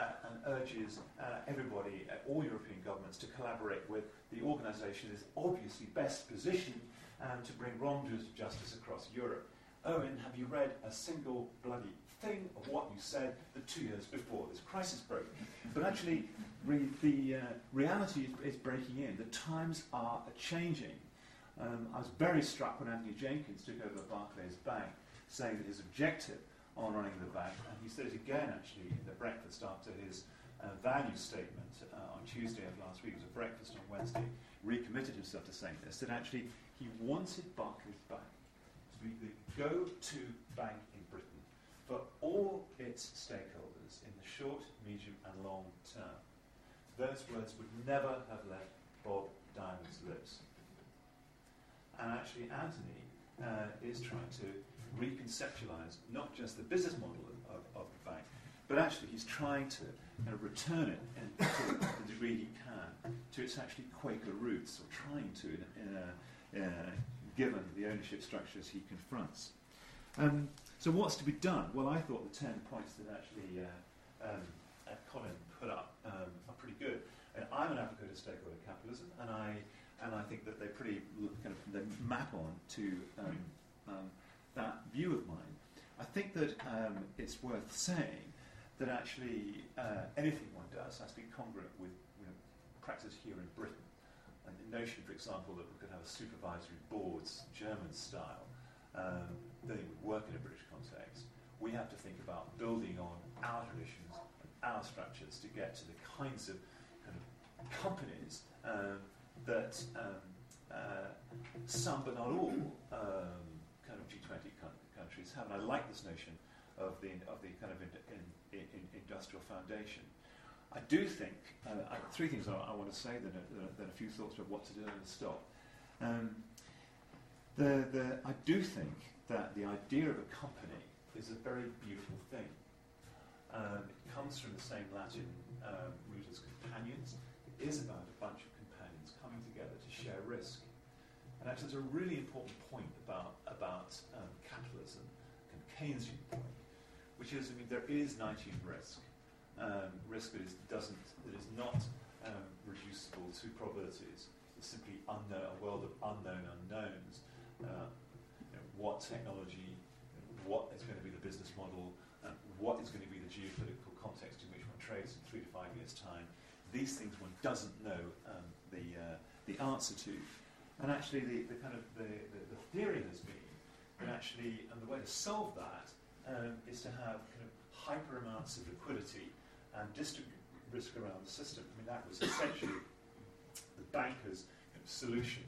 Speaker 4: urges everybody, all European governments, to collaborate with the organisation that is obviously best positioned to bring wrongdoers to justice across Europe. Owen, have you read a single bloody thing of what you said the 2 years before this crisis broke? But actually, the reality is breaking in. The times are changing. I was very struck when Anthony Jenkins took over Barclays Bank, saying that his objective on running the bank, and he said it again actually in the breakfast after his value statement on Tuesday of last week, it was a breakfast on Wednesday, recommitted himself to saying this, that actually he wanted Barclays Bank to be the go-to bank in Britain for all its stakeholders in the short, medium and long term. Those words would never have left Bob Diamond's lips. And actually Anthony is trying to reconceptualise not just the business model of the bank, but actually he's trying to return it, and to the degree he can, to its actually Quaker roots, or trying to, given the ownership structures he confronts. So what's to be done? Well, I thought the 10 points that actually Colin put up are pretty good. And I'm an advocate of stakeholder capitalism, and I think that they they map on to that view of mine. I think that it's worth saying that actually anything one does has to be congruent with practice here in Britain. And the notion, for example, that we could have a supervisory boards, German style, that it would work in a British context. We have to think about building on our traditions and our structures to get to the kinds of companies that some but not all G20 countries have. And I like this notion of the industrial foundation. I do think three things I want to say, then a few thoughts about what to do and stop. I do think that the idea of a company is a very beautiful thing. It comes from the same Latin root as companions. It is about a bunch of companions coming together to share risk. And actually there's a really important point about capitalism, a Keynesian point, which is, there is Knightian risk. Risk that is not reducible to probabilities. It's simply unknown, a world of unknown unknowns. What technology, what is going to be the business model, what is going to be the geopolitical context in which one trades in 3 to 5 years' time. These things one doesn't know the answer to. And actually, the theory has been that actually, and the way to solve that is to have kind of hyper amounts of liquidity and distribute risk around the system. I mean, that was essentially the bankers' solution.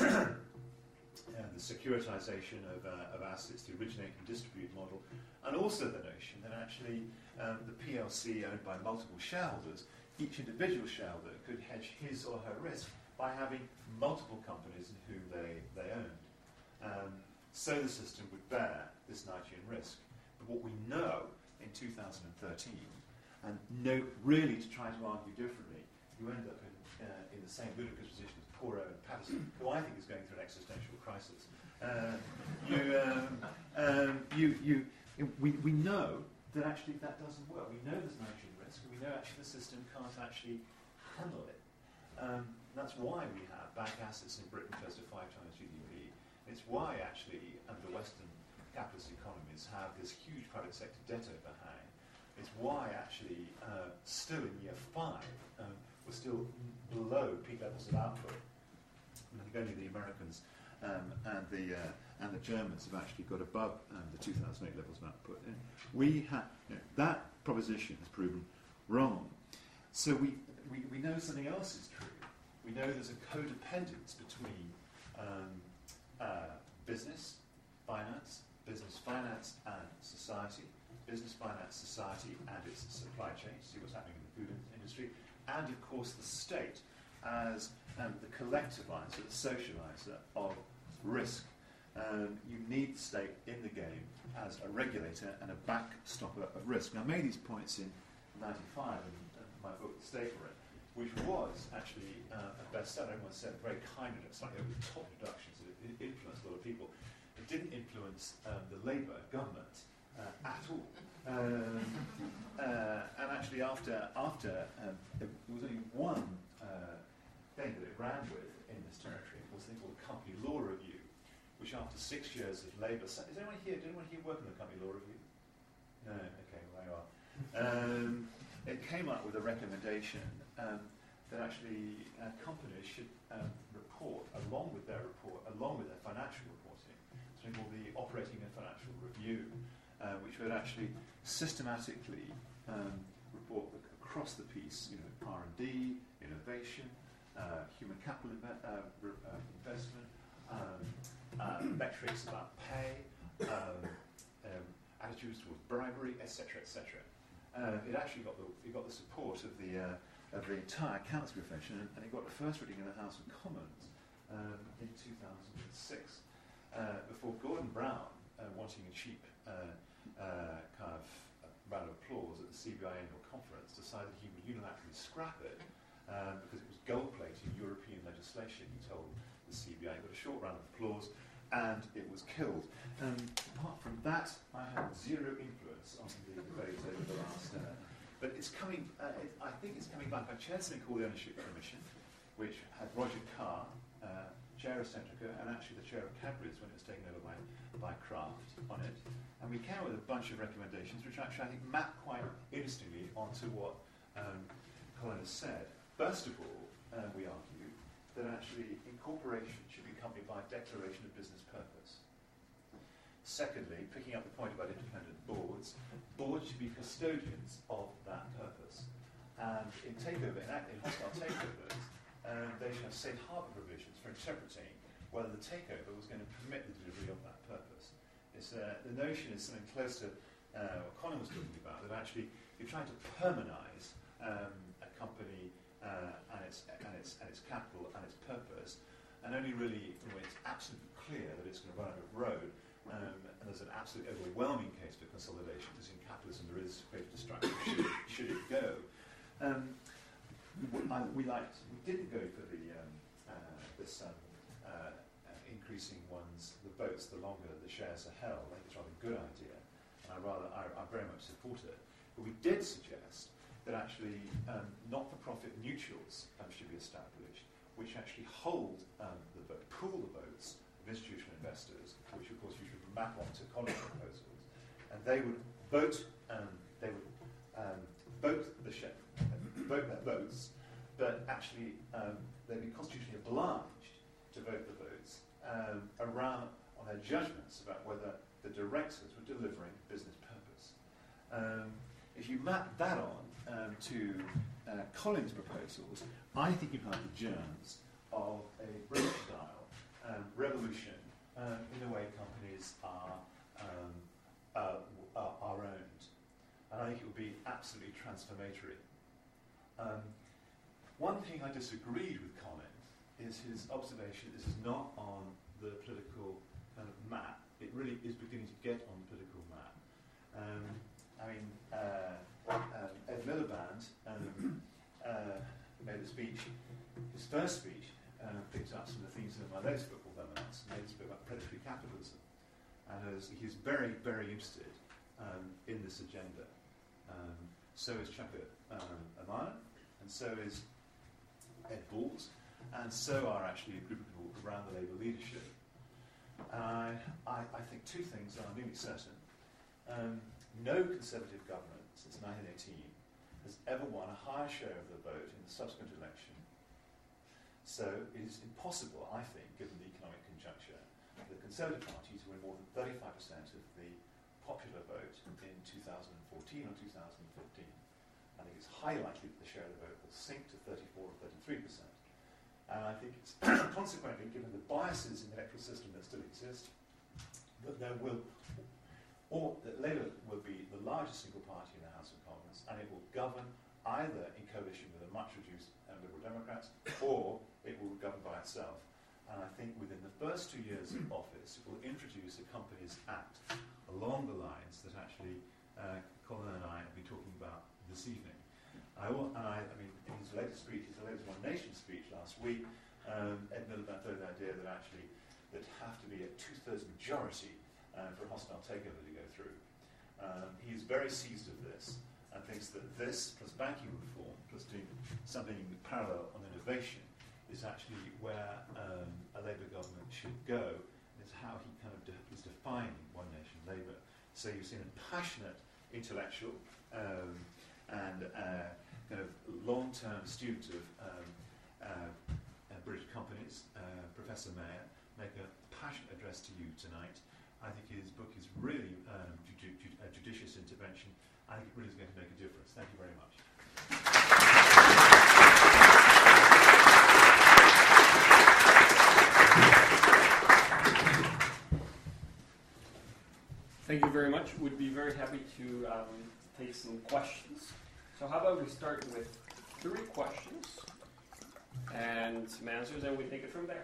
Speaker 4: The securitization of assets, the originate and distribute model, and also the notion that actually the PLC owned by multiple shareholders, each individual shareholder could hedge his or her risk by having multiple companies in whom they owned. So the system would bear this Knightian risk. But what we know in 2013, and know really to try to argue differently, you end up in the same ludicrous position as poor Owen Paterson, who I think is going through an existential crisis. We know that actually that doesn't work. We know there's Knightian risk, and we know actually the system can't actually handle it. That's why we have bank assets in Britain close to 5 times GDP. It's why actually the Western capitalist economies have this huge private sector debt overhang. It's why actually still in year 5 we're still below peak levels of output. I think only the Americans and the Germans have actually got above the 2008 levels of output. And we have that proposition has proven wrong. So we know something else is true. We know there's a codependence between business finance and society, business finance, society and its supply chain, see what's happening in the food industry, and of course the state as the collectivizer, the socializer of risk. You need the state in the game as a regulator and a backstopper of risk. Now, I made these points in 95 in my book, The State for It, which was actually a bestseller. Everyone said very kind of it, slightly over the top introductions. It influenced a lot of people. It didn't influence the Labour government at all. And actually, after there was only one thing that it ran with in this territory, was a thing called the Company Law Review, which after 6 years of Labour... Did anyone here work on the Company Law Review? No, okay, well, there you are. It came up with a recommendation that actually companies should report, along with their financial reporting, something called the Operating and Financial Review, which would actually systematically report across the piece, R&D, innovation, human capital investment, metrics about pay, attitudes towards bribery, etc., etc. It actually got the support of the entire accounts profession, and it got the first reading in the House of Commons in 2006. Before Gordon Brown, wanting a cheap kind of round of applause at the CBI annual conference, decided he would unilaterally scrap it because it was gold-plating European legislation. He told the CBI, got a short round of applause, and it was killed. Apart from that, I had zero influence on the debate over the last... but it's coming, I think it's coming back. I chaired something called the Ownership Commission, which had Roger Carr, chair of Centrica, and actually the chair of Cadbury's when it was taken over by Kraft on it. And we came up with a bunch of recommendations, which actually I think map quite interestingly onto what Colin has said. First of all, we argue that actually incorporation should be accompanied by a declaration of business purpose. Secondly, picking up the point about independent boards should be custodians of that purpose. And in hostile takeovers, they should have safe harbour provisions for interpreting whether the takeover was going to permit the delivery of that purpose. The notion is something close to what Colin was talking about, that actually you're trying to permanise a company and its capital and its purpose, and only really when it's absolutely clear that it's going to run out of road, and there's an absolute overwhelming case for consolidation, because in capitalism there is greater destruction should it go. We didn't go for this increasing the votes the longer the shares are held. I think it's a rather good idea, and I very much support it. But we did suggest that actually not-for-profit mutuals should be established, which actually hold the vote, pool the votes of institutional investors, which of course you should map onto college proposals, and they would vote. Vote their votes, but actually they'd be constitutionally obliged to vote the votes around on their judgments about whether the directors were delivering business purpose. If you map that on to Collins' proposals, I think you have the germs of a British-style revolution in the way companies are owned. And I think it would be absolutely transformatory. One thing I disagreed with Colin is his observation that this is not on the political kind of map. It really is beginning to get on the political map. Ed Miliband made a speech, his first speech, picked up some of the things in my latest book called Lemons, made a speech about predatory capitalism. And he's very, very interested in this agenda. So is Chuka Umunna, and so is Ed Balls, and so are actually a group of people around the Labour leadership. And I think two things are nearly certain. No Conservative government since 1918 has ever won a higher share of the vote in the subsequent election. So it is impossible, I think, given the economic conjuncture, for the Conservative Party to win more than 35% of the popular vote in 2014 or 2015. I think it's highly likely that the share of the vote will sink to 34 or 33%. And I think it's consequently, given the biases in the electoral system that still exist, that that Labour will be the largest single party in the House of Commons, and it will govern either in coalition with a much reduced Liberal Democrats, or it will govern by itself. And I think within the first 2 years of office, it will introduce a Companies Act along the lines that actually Colin and I have been talking about this evening. In his latest speech, his latest One Nation speech last week, Ed Miliband threw the idea that actually there'd have to be a 2/3 majority for a hostile takeover to go through. He's very seized of this and thinks that this, plus banking reform, plus doing something parallel on innovation, is actually where a Labour government should go. It's how he kind of is defining One Nation Labour. So you've seen a passionate intellectual and kind of long-term student of British companies, Professor Mayer, make a passionate address to you tonight. I think his book is really a judicious intervention. I think it really is going to make a difference. Thank you very much.
Speaker 1: Thank you very much. We'd be very happy to take some questions. So how about we start with 3 questions and some answers, and we take it from there.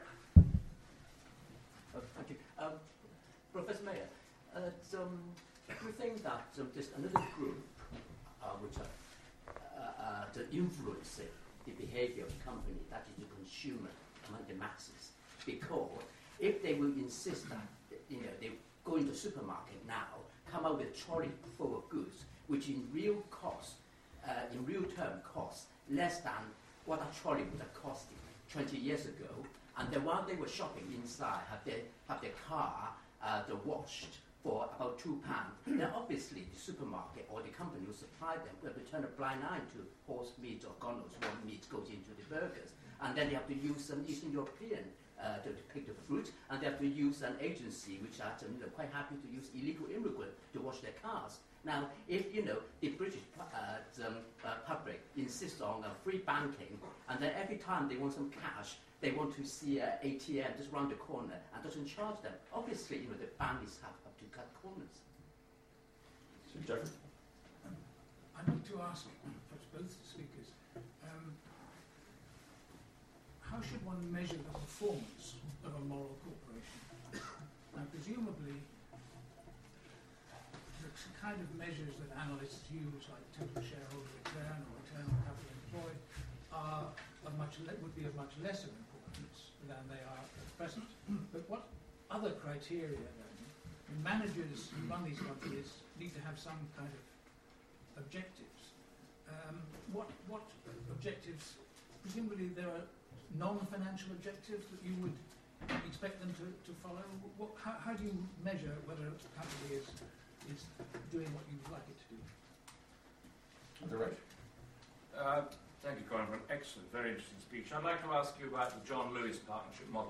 Speaker 5: Thank you. Professor Mayer, do you think that there's another group which are influencing the behavior of the company, that is the consumer among the masses? Because if they will insist that they go into the supermarket now, come out with a trolley full of goods, which in real term costs less than what a trolley would have costed 20 years ago, and then while they were shopping inside, have their car washed for about £2, then obviously the supermarket or the company who supply them will turn a blind eye to horse meat or God knows what meat goes into the burgers, and then they have to use some Eastern European to pick the fruit, and they have to use an agency which are quite happy to use illegal immigrants to wash their cars. Now, if the British public insists on free banking, and then every time they want some cash, they want to see an ATM just round the corner and doesn't charge them. Obviously, the banks have to cut corners.
Speaker 1: So, Jeffrey?
Speaker 3: I need to ask both speakers, how should one measure the performance of a moral corporation? Now, presumably, the kind of measures that analysts use, like total shareholder return or return on capital employed, would be of much lesser importance than they are at present. But what other criteria then? Managers who run these companies need to have some kind of objectives. What objectives? Presumably there are non-financial objectives that you would expect them to follow. How do you measure whether a company is doing what you'd like it to do?
Speaker 6: Direct. Thank you, Colin, for an excellent, very interesting speech. I'd like to ask you about the John Lewis partnership model.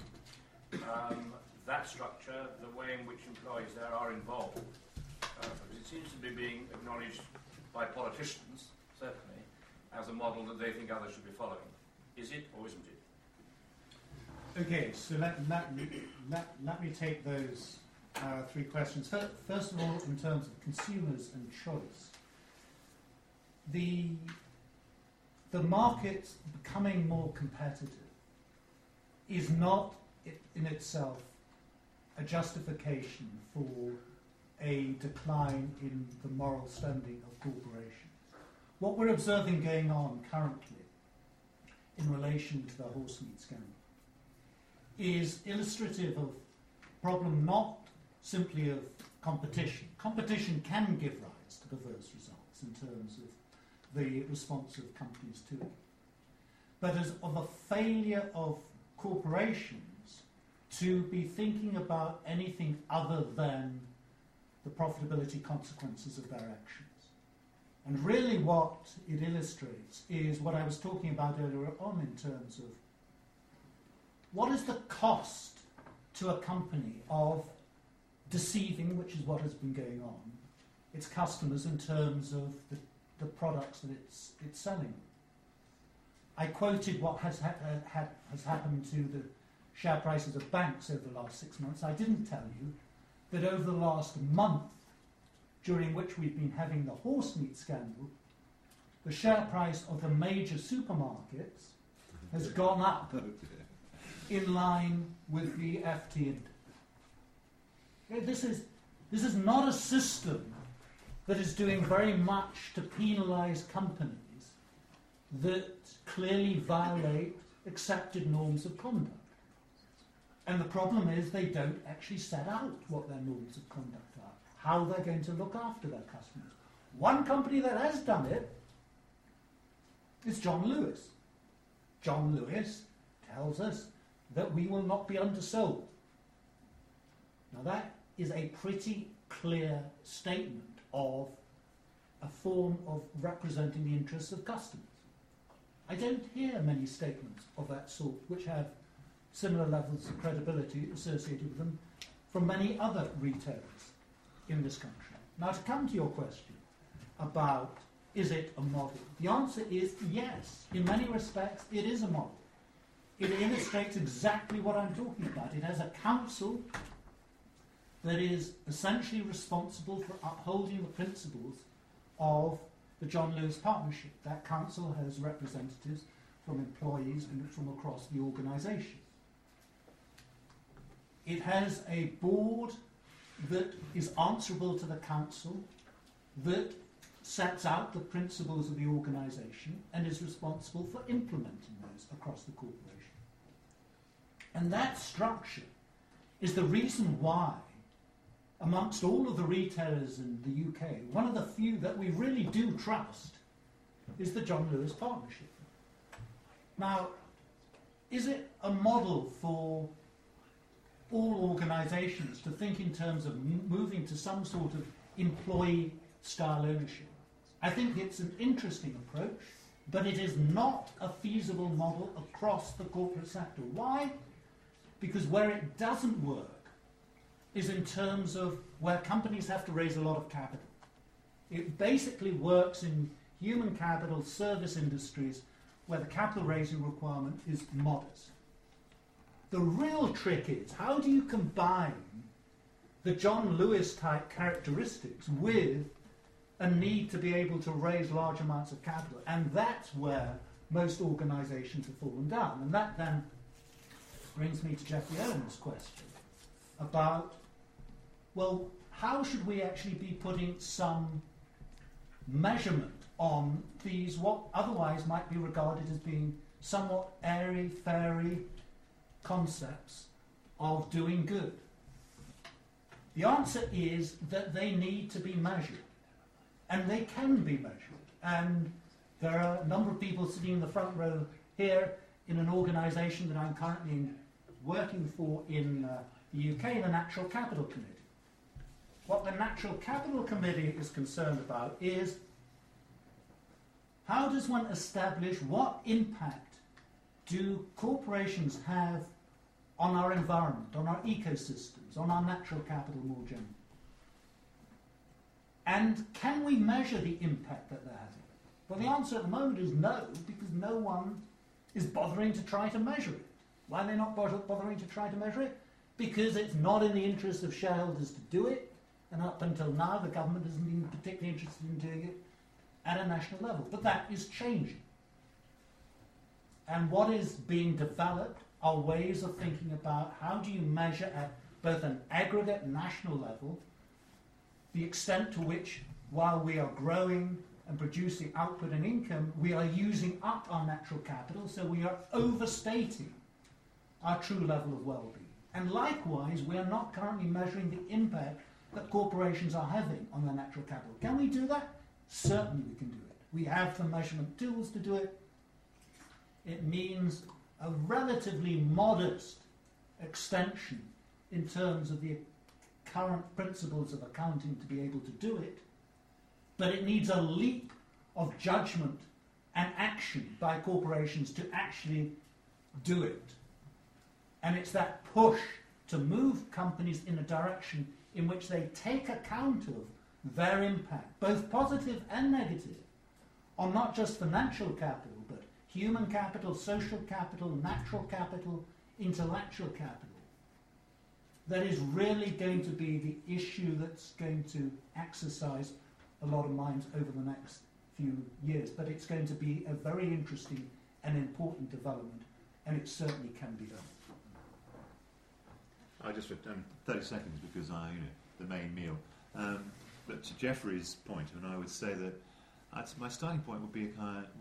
Speaker 6: That structure, the way in which employees there are involved, because it seems to be being acknowledged by politicians, certainly, as a model that they think others should be following. Is it or isn't it?
Speaker 2: Okay, so let me take those three questions. First of all, in terms of consumers and choice, the market becoming more competitive is not in itself a justification for a decline in the moral standing of corporations. What we're observing going on currently in relation to the horse meat scandal is illustrative of problem not simply of competition. Competition can give rise to perverse results in terms of the response of companies to it, but as of a failure of corporations to be thinking about anything other than the profitability consequences of their actions. And really what it illustrates is what I was talking about earlier on in terms of what is the cost to a company of deceiving, which is what has been going on, its customers in terms of the products that it's selling. I quoted what has happened to the share prices of banks over the last 6 months. I didn't tell you that over the last month, during which we've been having the horse meat scandal, the share price of the major supermarkets has gone up in line with the FT index. Okay, this is not a system that is doing very much to penalise companies that clearly violate accepted norms of conduct. And the problem is they don't actually set out what their norms of conduct are, how they're going to look after their customers. One company that has done it is John Lewis. John Lewis tells us that we will not be undersold. Now that is a pretty clear statement of a form of representing the interests of customers. I don't hear many statements of that sort which have similar levels of credibility associated with them from many other retailers in this country. Now, to come to your question about is it a model, the answer is yes. In many respects, it is a model. It illustrates exactly what I'm talking about. It has a council that is essentially responsible for upholding the principles of the John Lewis Partnership. That council has representatives from employees and from across the organisation. It has a board that is answerable to the council, that sets out the principles of the organisation and is responsible for implementing those across the corporation. And that structure is the reason why, amongst all of the retailers in the UK, one of the few that we really do trust is the John Lewis Partnership. Now, is it a model for all organisations to think in terms of moving to some sort of employee-style ownership? I think it's an interesting approach, but it is not a feasible model across the corporate sector. Why? Because where it doesn't work is in terms of where companies have to raise a lot of capital. It basically works in human capital, service industries, where the capital raising requirement is modest. The real trick is, how do you combine the John Lewis type characteristics with a need to be able to raise large amounts of capital? And that's where most organisations have fallen down. And that then brings me to Geoffrey Owen's question about, well, how should we actually be putting some measurement on these, what otherwise might be regarded as being somewhat airy-fairy concepts of doing good? The answer is that they need to be measured, and they can be measured. And there are a number of people sitting in the front row here in an organisation that I'm currently working for in the UK, the Natural Capital Committee. What the Natural Capital Committee is concerned about is how does one establish what impact do corporations have on our environment, on our ecosystems, on our natural capital more generally? And can we measure the impact that they're having? Well, the answer at the moment is no, because no one is bothering to try to measure it. Why are they not bothering to try to measure it? Because it's not in the interest of shareholders to do it, and up until now the government hasn't been particularly interested in doing it at a national level. But that is changing. And what is being developed are ways of thinking about how do you measure at both an aggregate national level the extent to which, while we are growing and producing output and income, we are using up our natural capital, so we are overstating our true level of well-being. And likewise, we are not currently measuring the impact that corporations are having on their natural capital. Can we do that? Certainly we can do it. We have the measurement tools to do it. It means a relatively modest extension in terms of the current principles of accounting to be able to do it, but it needs a leap of judgment and action by corporations to actually do it. And it's that push to move companies in a direction in which they take account of their impact, both positive and negative, on not just financial capital, but human capital, social capital, natural capital, intellectual capital. That is really going to be the issue that's going to exercise a lot of minds over the next few years. But it's going to be a very interesting and important development, and it certainly can be done.
Speaker 4: I just 30 seconds because the main meal. But to Geoffrey's point, and I would say that my starting point would be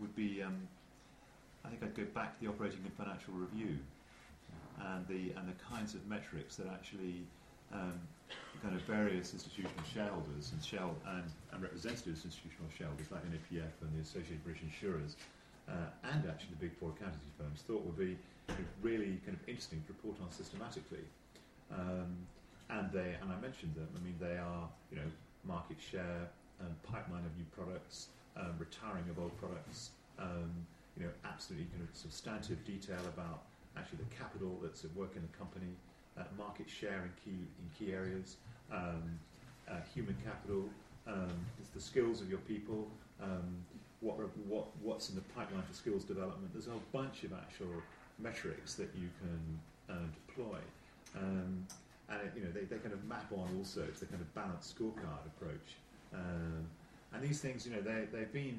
Speaker 4: I think I'd go back to the operating and financial review, and the kinds of metrics that actually kind of various institutional shareholders and representatives of institutional shareholders like NAPF and the Associated British Insurers and actually the big four accountancy firms thought would be really kind of interesting to report on systematically. And I mentioned them. I mean, they are market share, pipeline of new products, retiring of old products. Absolutely kind of substantive detail about actually the capital that's at work in the company, market share in key areas, human capital, the skills of your people, what's in the pipeline for skills development. There's a whole bunch of actual metrics that you can deploy. And they kind of map on also to the kind of balanced scorecard approach. And these things, they've been.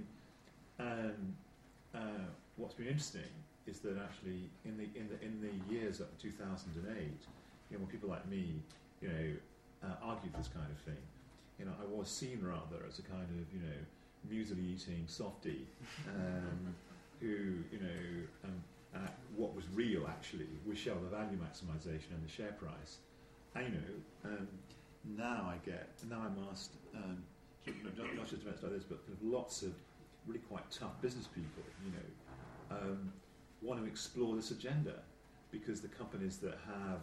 Speaker 4: What's been interesting is that actually in the years up to 2008, when people like me, argued this kind of thing, I was seen rather as a kind of muesli eating softie, who what was real actually was shareholder value maximisation and the share price. And now I'm asked, not just events like this, but kind of lots of really quite tough business people, want to explore this agenda because the companies that have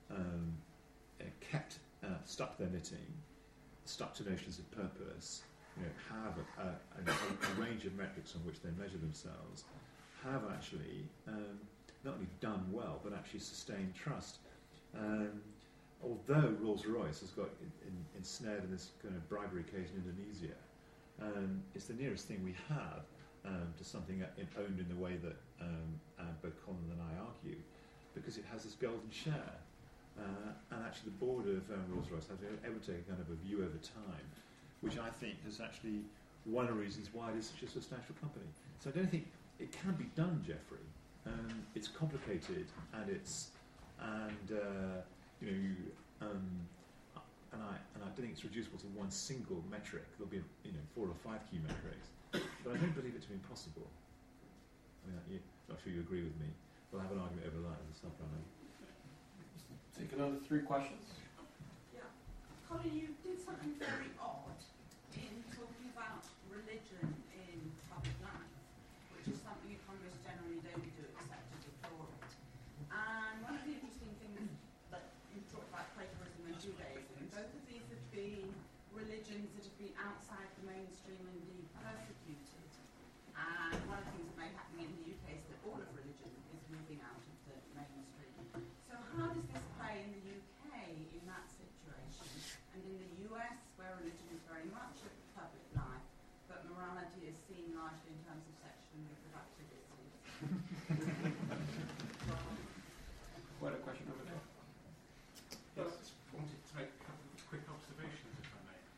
Speaker 4: stuck their knitting, stuck to notions of purpose, have a range of metrics on which they measure themselves, have actually not only done well, but actually sustained trust. Although Rolls-Royce has got ensnared in this kind of bribery case in Indonesia, it's the nearest thing we have to something owned in the way that both Colin and I argue, because it has this golden share. And actually the board of Rolls-Royce has ever taken kind of a view over time, which I think is actually one of the reasons why it is such a substantial company. So I don't think it can be done, Geoffrey. It's complicated, and I don't think it's reducible to one single metric. There'll be 4 or 5 key metrics, but I don't believe it to be impossible. I mean, not sure you agree with me. We'll have an argument over that in the sub-running.
Speaker 1: Take another 3 questions.
Speaker 7: Yeah, Colin, you did something very odd in talking about religion in be outside the mainstream and indeed persecuted. And one of the things that may happen in the UK is that all of religion is moving out of the mainstream. So how does this play in the UK in that situation? And in the US, where religion is very much of the public life, but morality is seen largely in terms of sexual and reproductive issues.
Speaker 1: What a question over there.
Speaker 8: Well, I just wanted to make a couple of quick observations, if I may.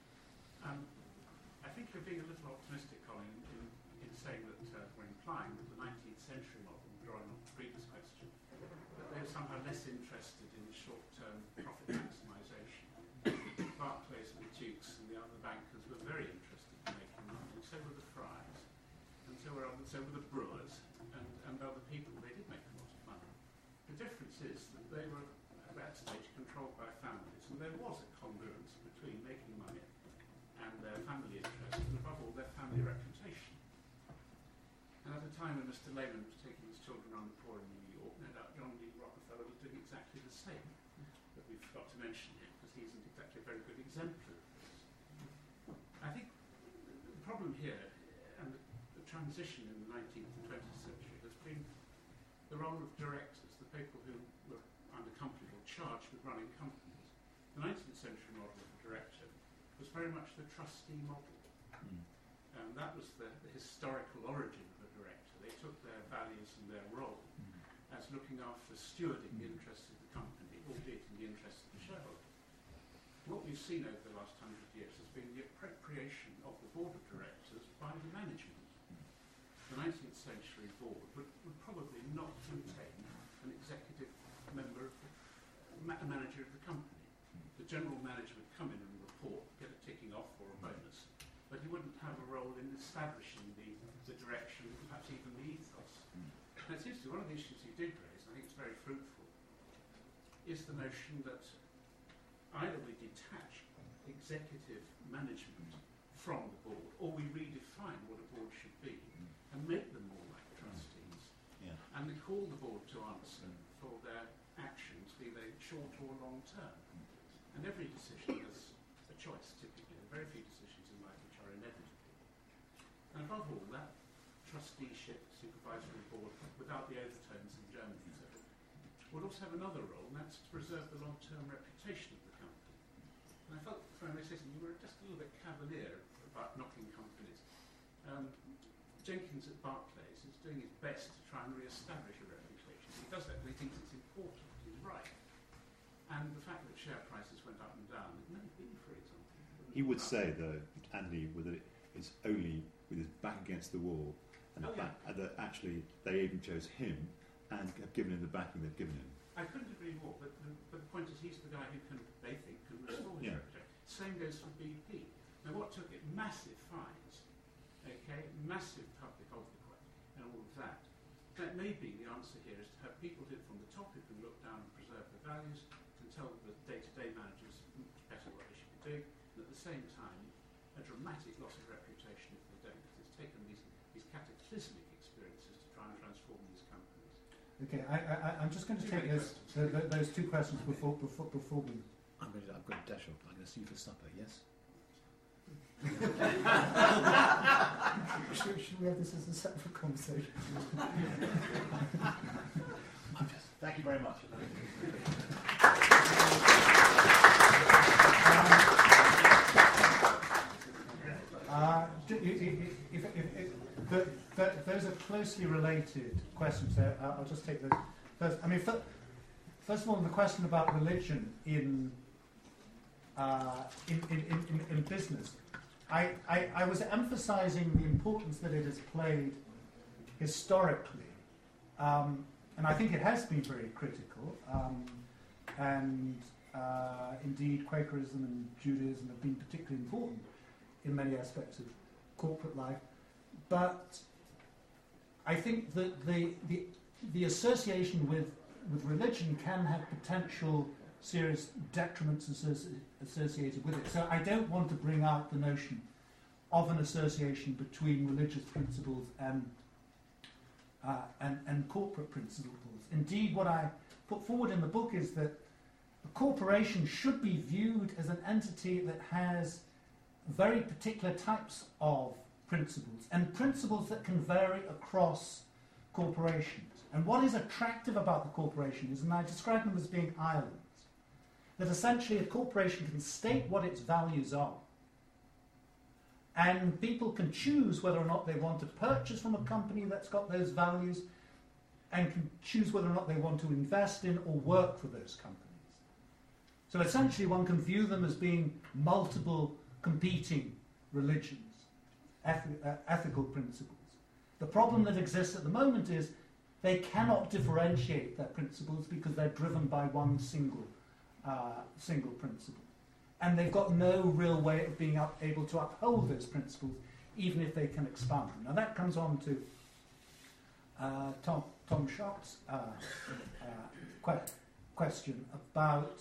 Speaker 8: I think you're being a little optimistic, Colin, in saying that we're implying that the 19th century model, drawing on the previous question, that they're somehow less interested in short-term profit maximisation. Barclays and the Dukes and the other bankers were very interested in making money, and so were the Fryers, and so were the Brewers, and other people. They did make a lot of money. The difference is that they were, at that stage, controlled by families, and there was a congruence between making money and their family interest, and above all, their family reputation. And at the time when Mr. Lehman was taking his children around the poor in New York, no doubt John D. Rockefeller was doing exactly the same. But we forgot to mention him, because he isn't exactly a very good exemplar of this. I think the problem here, and the transition in the 19th and 20th century, has been the role of directors, the people who were under company or charged with running companies. The 19th century model of the director was very much the trustee model. And that was the historical origin of a director. They took their values and their role as looking after stewarding the interests of the company, albeit in the interests of the shareholder. What we've seen over the last 100 years has been the appropriation of the board of directors by the management. The 19th century board would probably not contain an executive member of a manager of the company. The general manager would come in and report, get a ticking off or a bonus, but he wouldn't have a role in establishing the direction, perhaps even the ethos. And it seems to be one of the issues he did raise, and I think it's very fruitful, is the notion that either we detach executive management from the board, or we redefine what a board should be and make them more like trustees, and we call the board to answer for their actions, be they short or long term. And every decision is a choice, typically. There are very few decisions in life which are inevitable. And above all, that trusteeship, supervisory board, without the overtones in German, would also have another role, and that's to preserve the long-term reputation of the company. And I felt, if I may say something, you were just a little bit cavalier about knocking companies. Jenkins at Barclays is doing his best to try and re-establish a reputation. He does that when he thinks it's important. He's right. And the fact that share prices went up and down, it may be, for example.
Speaker 4: He would say, though, Andy, that it's only with his back against the wall, and that actually they even chose him and have given him the backing they've given him.
Speaker 8: I couldn't agree more, but the point is he's the guy who they think can restore his reputation. Same goes for BP. Now, what took it? Massive fines, massive public obloquy, and all of that. That may be the answer here, is to have people who from the top who can look down and preserve their values, can tell the day-to-day managers better what they should be doing, and at the same time, a dramatic loss of reputation if they don't, because it's taken these cataclysmic experiences to try and transform these companies.
Speaker 2: Okay, I'm just going to take those two questions before we...
Speaker 9: I've got to dash off. I'm going to see you for supper, yes?
Speaker 2: should we have this as a separate conversation?
Speaker 9: Thank you very much.
Speaker 2: Those are closely related questions. So I'll just take those first. I mean, first of all, the question about religion in business. I was emphasising the importance that it has played historically, and I think it has been very critical. And indeed, Quakerism and Judaism have been particularly important in many aspects of corporate life. But I think that the association with religion can have potential serious detriments associated with it. So I don't want to bring out the notion of an association between religious principles and corporate principles. Indeed, what I put forward in the book is that a corporation should be viewed as an entity that has very particular types of principles, and principles that can vary across corporations. And what is attractive about the corporation is, and I describe them as being islands, that essentially a corporation can state what its values are, and people can choose whether or not they want to purchase from a company that's got those values, and can choose whether or not they want to invest in or work for those companies. So essentially one can view them as being multiple competing religions, ethical principles. The problem that exists at the moment is they cannot differentiate their principles because they're driven by one single principle. And they've got no real way of being able to uphold those principles, even if they can expand them. Now that comes on to Tom Sharp's question about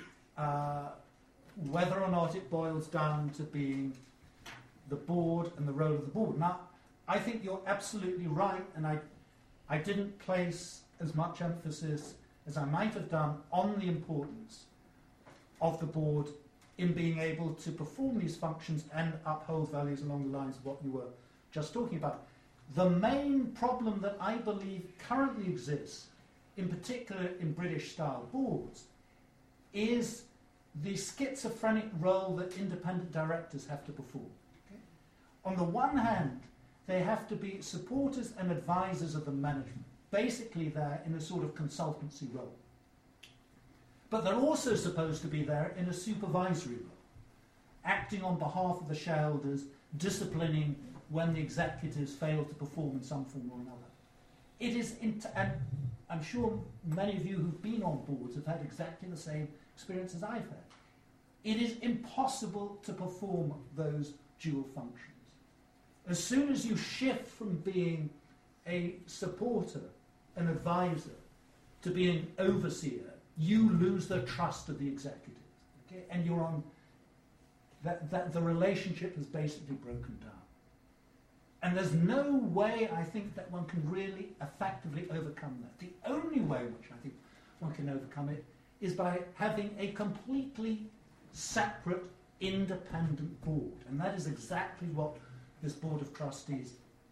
Speaker 2: whether or not it boils down to being the board and the role of the board. Now, I think you're absolutely right, and I didn't place as much emphasis as I might have done on the importance of the board in being able to perform these functions and uphold values along the lines of what you were just talking about. The main problem that I believe currently exists, in particular in British-style boards, is the schizophrenic role that independent directors have to perform. Okay? On the one hand, they have to be supporters and advisors of the management. Basically, they're in a sort of consultancy role. But they're also supposed to be there in a supervisory role, acting on behalf of the shareholders, disciplining when the executives fail to perform in some form or another. It is, and I'm sure many of you who've been on boards have had exactly the same experience as I've had. It is impossible to perform those dual functions. As soon as you shift from being a supporter, an advisor, to being an overseer, you lose the trust of the executives. Okay? And you're on that the relationship has basically broken down. And there's no way, I think, that one can really effectively overcome that. The only way in which I think one can overcome it is by having a completely separate, independent board. And that is exactly what this Board of Trustees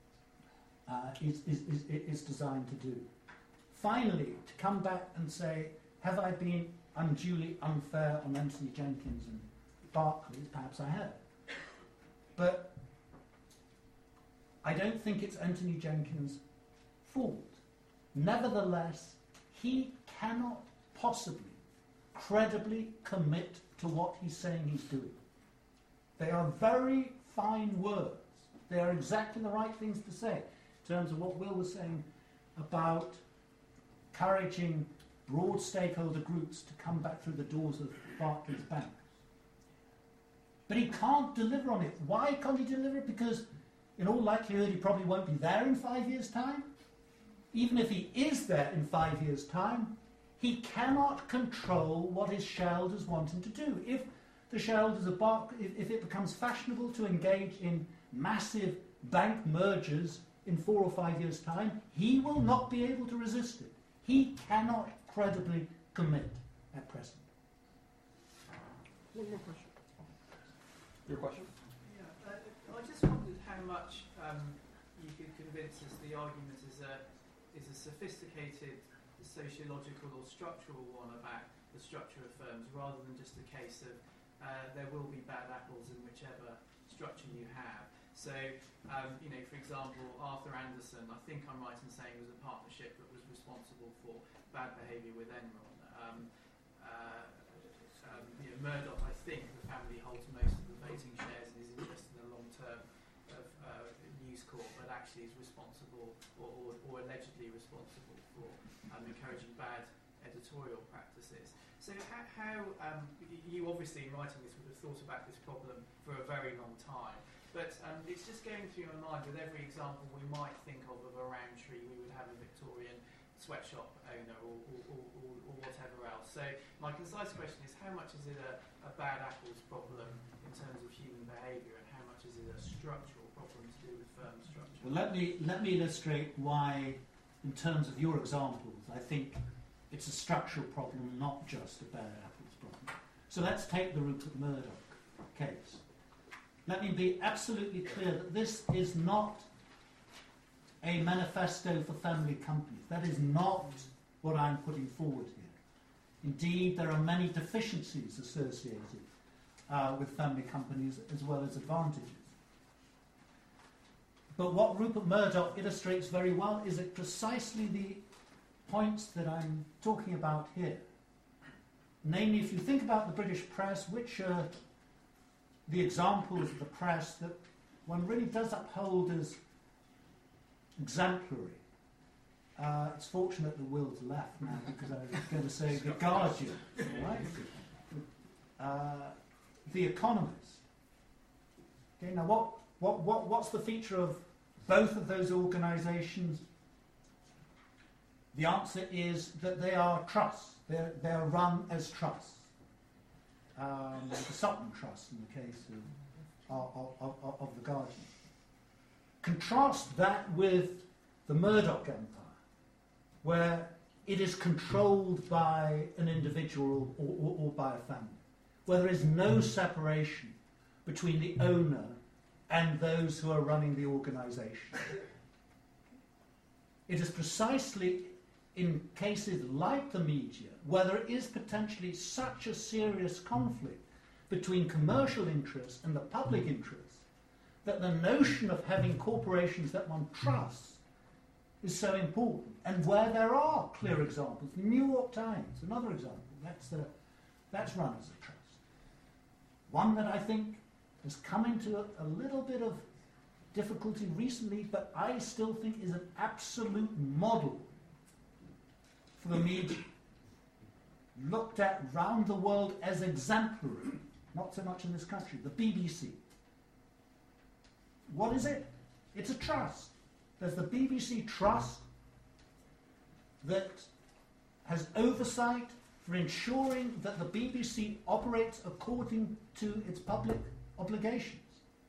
Speaker 2: is designed to do. Finally, to come back and say, have I been unduly unfair on Anthony Jenkins and Barclays? Perhaps I have. But I don't think it's Anthony Jenkins' fault. Nevertheless, he cannot possibly credibly commit to what he's saying he's doing. They are very fine words. They are exactly the right things to say in terms of what Will was saying about encouraging broad stakeholder groups to come back through the doors of Barclays Bank. But he can't deliver on it. Why can't he deliver it? Because in all likelihood he probably won't be there in 5 years' time. Even if he is there in 5 years' time, he cannot control what his shareholders want him to do. If the shareholders of Barclays, if it becomes fashionable to engage in massive bank mergers in 4 or 5 years' time, he will not be able to resist it. He cannot credibly commit at present.
Speaker 1: One more question. Your question?
Speaker 10: Yeah, I just wondered how much you could convince us the argument is a sophisticated sociological or structural one about the structure of firms, rather than just a case of there will be bad apples in whichever structure you have. So, for example, Arthur Andersen, I think I'm right in saying, was a partnership that was responsible for bad behaviour with Enron. Murdoch, I think the family holds most of the voting shares and is interested in the long term of News Corp, but actually is responsible or allegedly responsible for encouraging bad editorial practices. So how you obviously in writing this would have thought about this problem for a very long time, but it's just going through my mind with every example we might think of a Rowntree, we would have a Victorian sweatshop owner or whatever else. So my concise question is, how much is it a bad apples problem in terms of human behaviour, and how much is it a structural problem to do with firm structure?
Speaker 2: Well, let me illustrate why, in terms of your examples, I think it's a structural problem, not just a bad apples problem. So let's take the Rupert Murdoch case. let me be absolutely clear that this is not a manifesto for family companies. That is not what I'm putting forward here. Indeed, there are many deficiencies associated with family companies as well as advantages. But what Rupert Murdoch illustrates very well is at precisely the points that I'm talking about here. Namely, if you think about the British press, which are the examples of the press that one really does uphold as exemplary. It's fortunate the Will's left now, because I was going to say The Guardian, right? The Economist. Okay, now what's the feature of both of those organisations? The answer is that they are trusts. They are run as trusts. The Sutton Trust in the case of The Guardian. Contrast that with the Murdoch Empire, where it is controlled by an individual or by a family, where there is no separation between the owner and those who are running the organisation. It is precisely in cases like the media, where there is potentially such a serious conflict between commercial interests and the public interests, that the notion of having corporations that one trusts is so important. And where there are clear examples, the New York Times, another example, that's run as a trust. One that I think has come into a little bit of difficulty recently, but I still think is an absolute model for the media, looked at round the world as exemplary, not so much in this country, the BBC. What is it? It's a trust. There's the BBC Trust that has oversight for ensuring that the BBC operates according to its public obligations.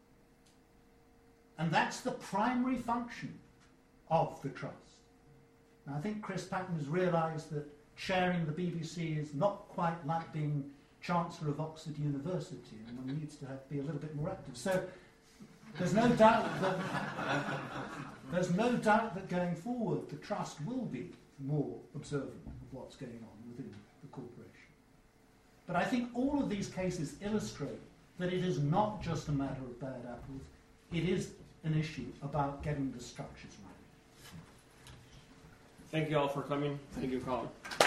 Speaker 2: And that's the primary function of the trust. And I think Chris Patten has realised that chairing the BBC is not quite like being Chancellor of Oxford University, and one needs to be a little bit more active. So there's no doubt that going forward the trust will be more observant of what's going on within the corporation. But I think all of these cases illustrate that it is not just a matter of bad apples, it is an issue about getting the structures right.
Speaker 1: Thank you all for coming. Thank you, Colin.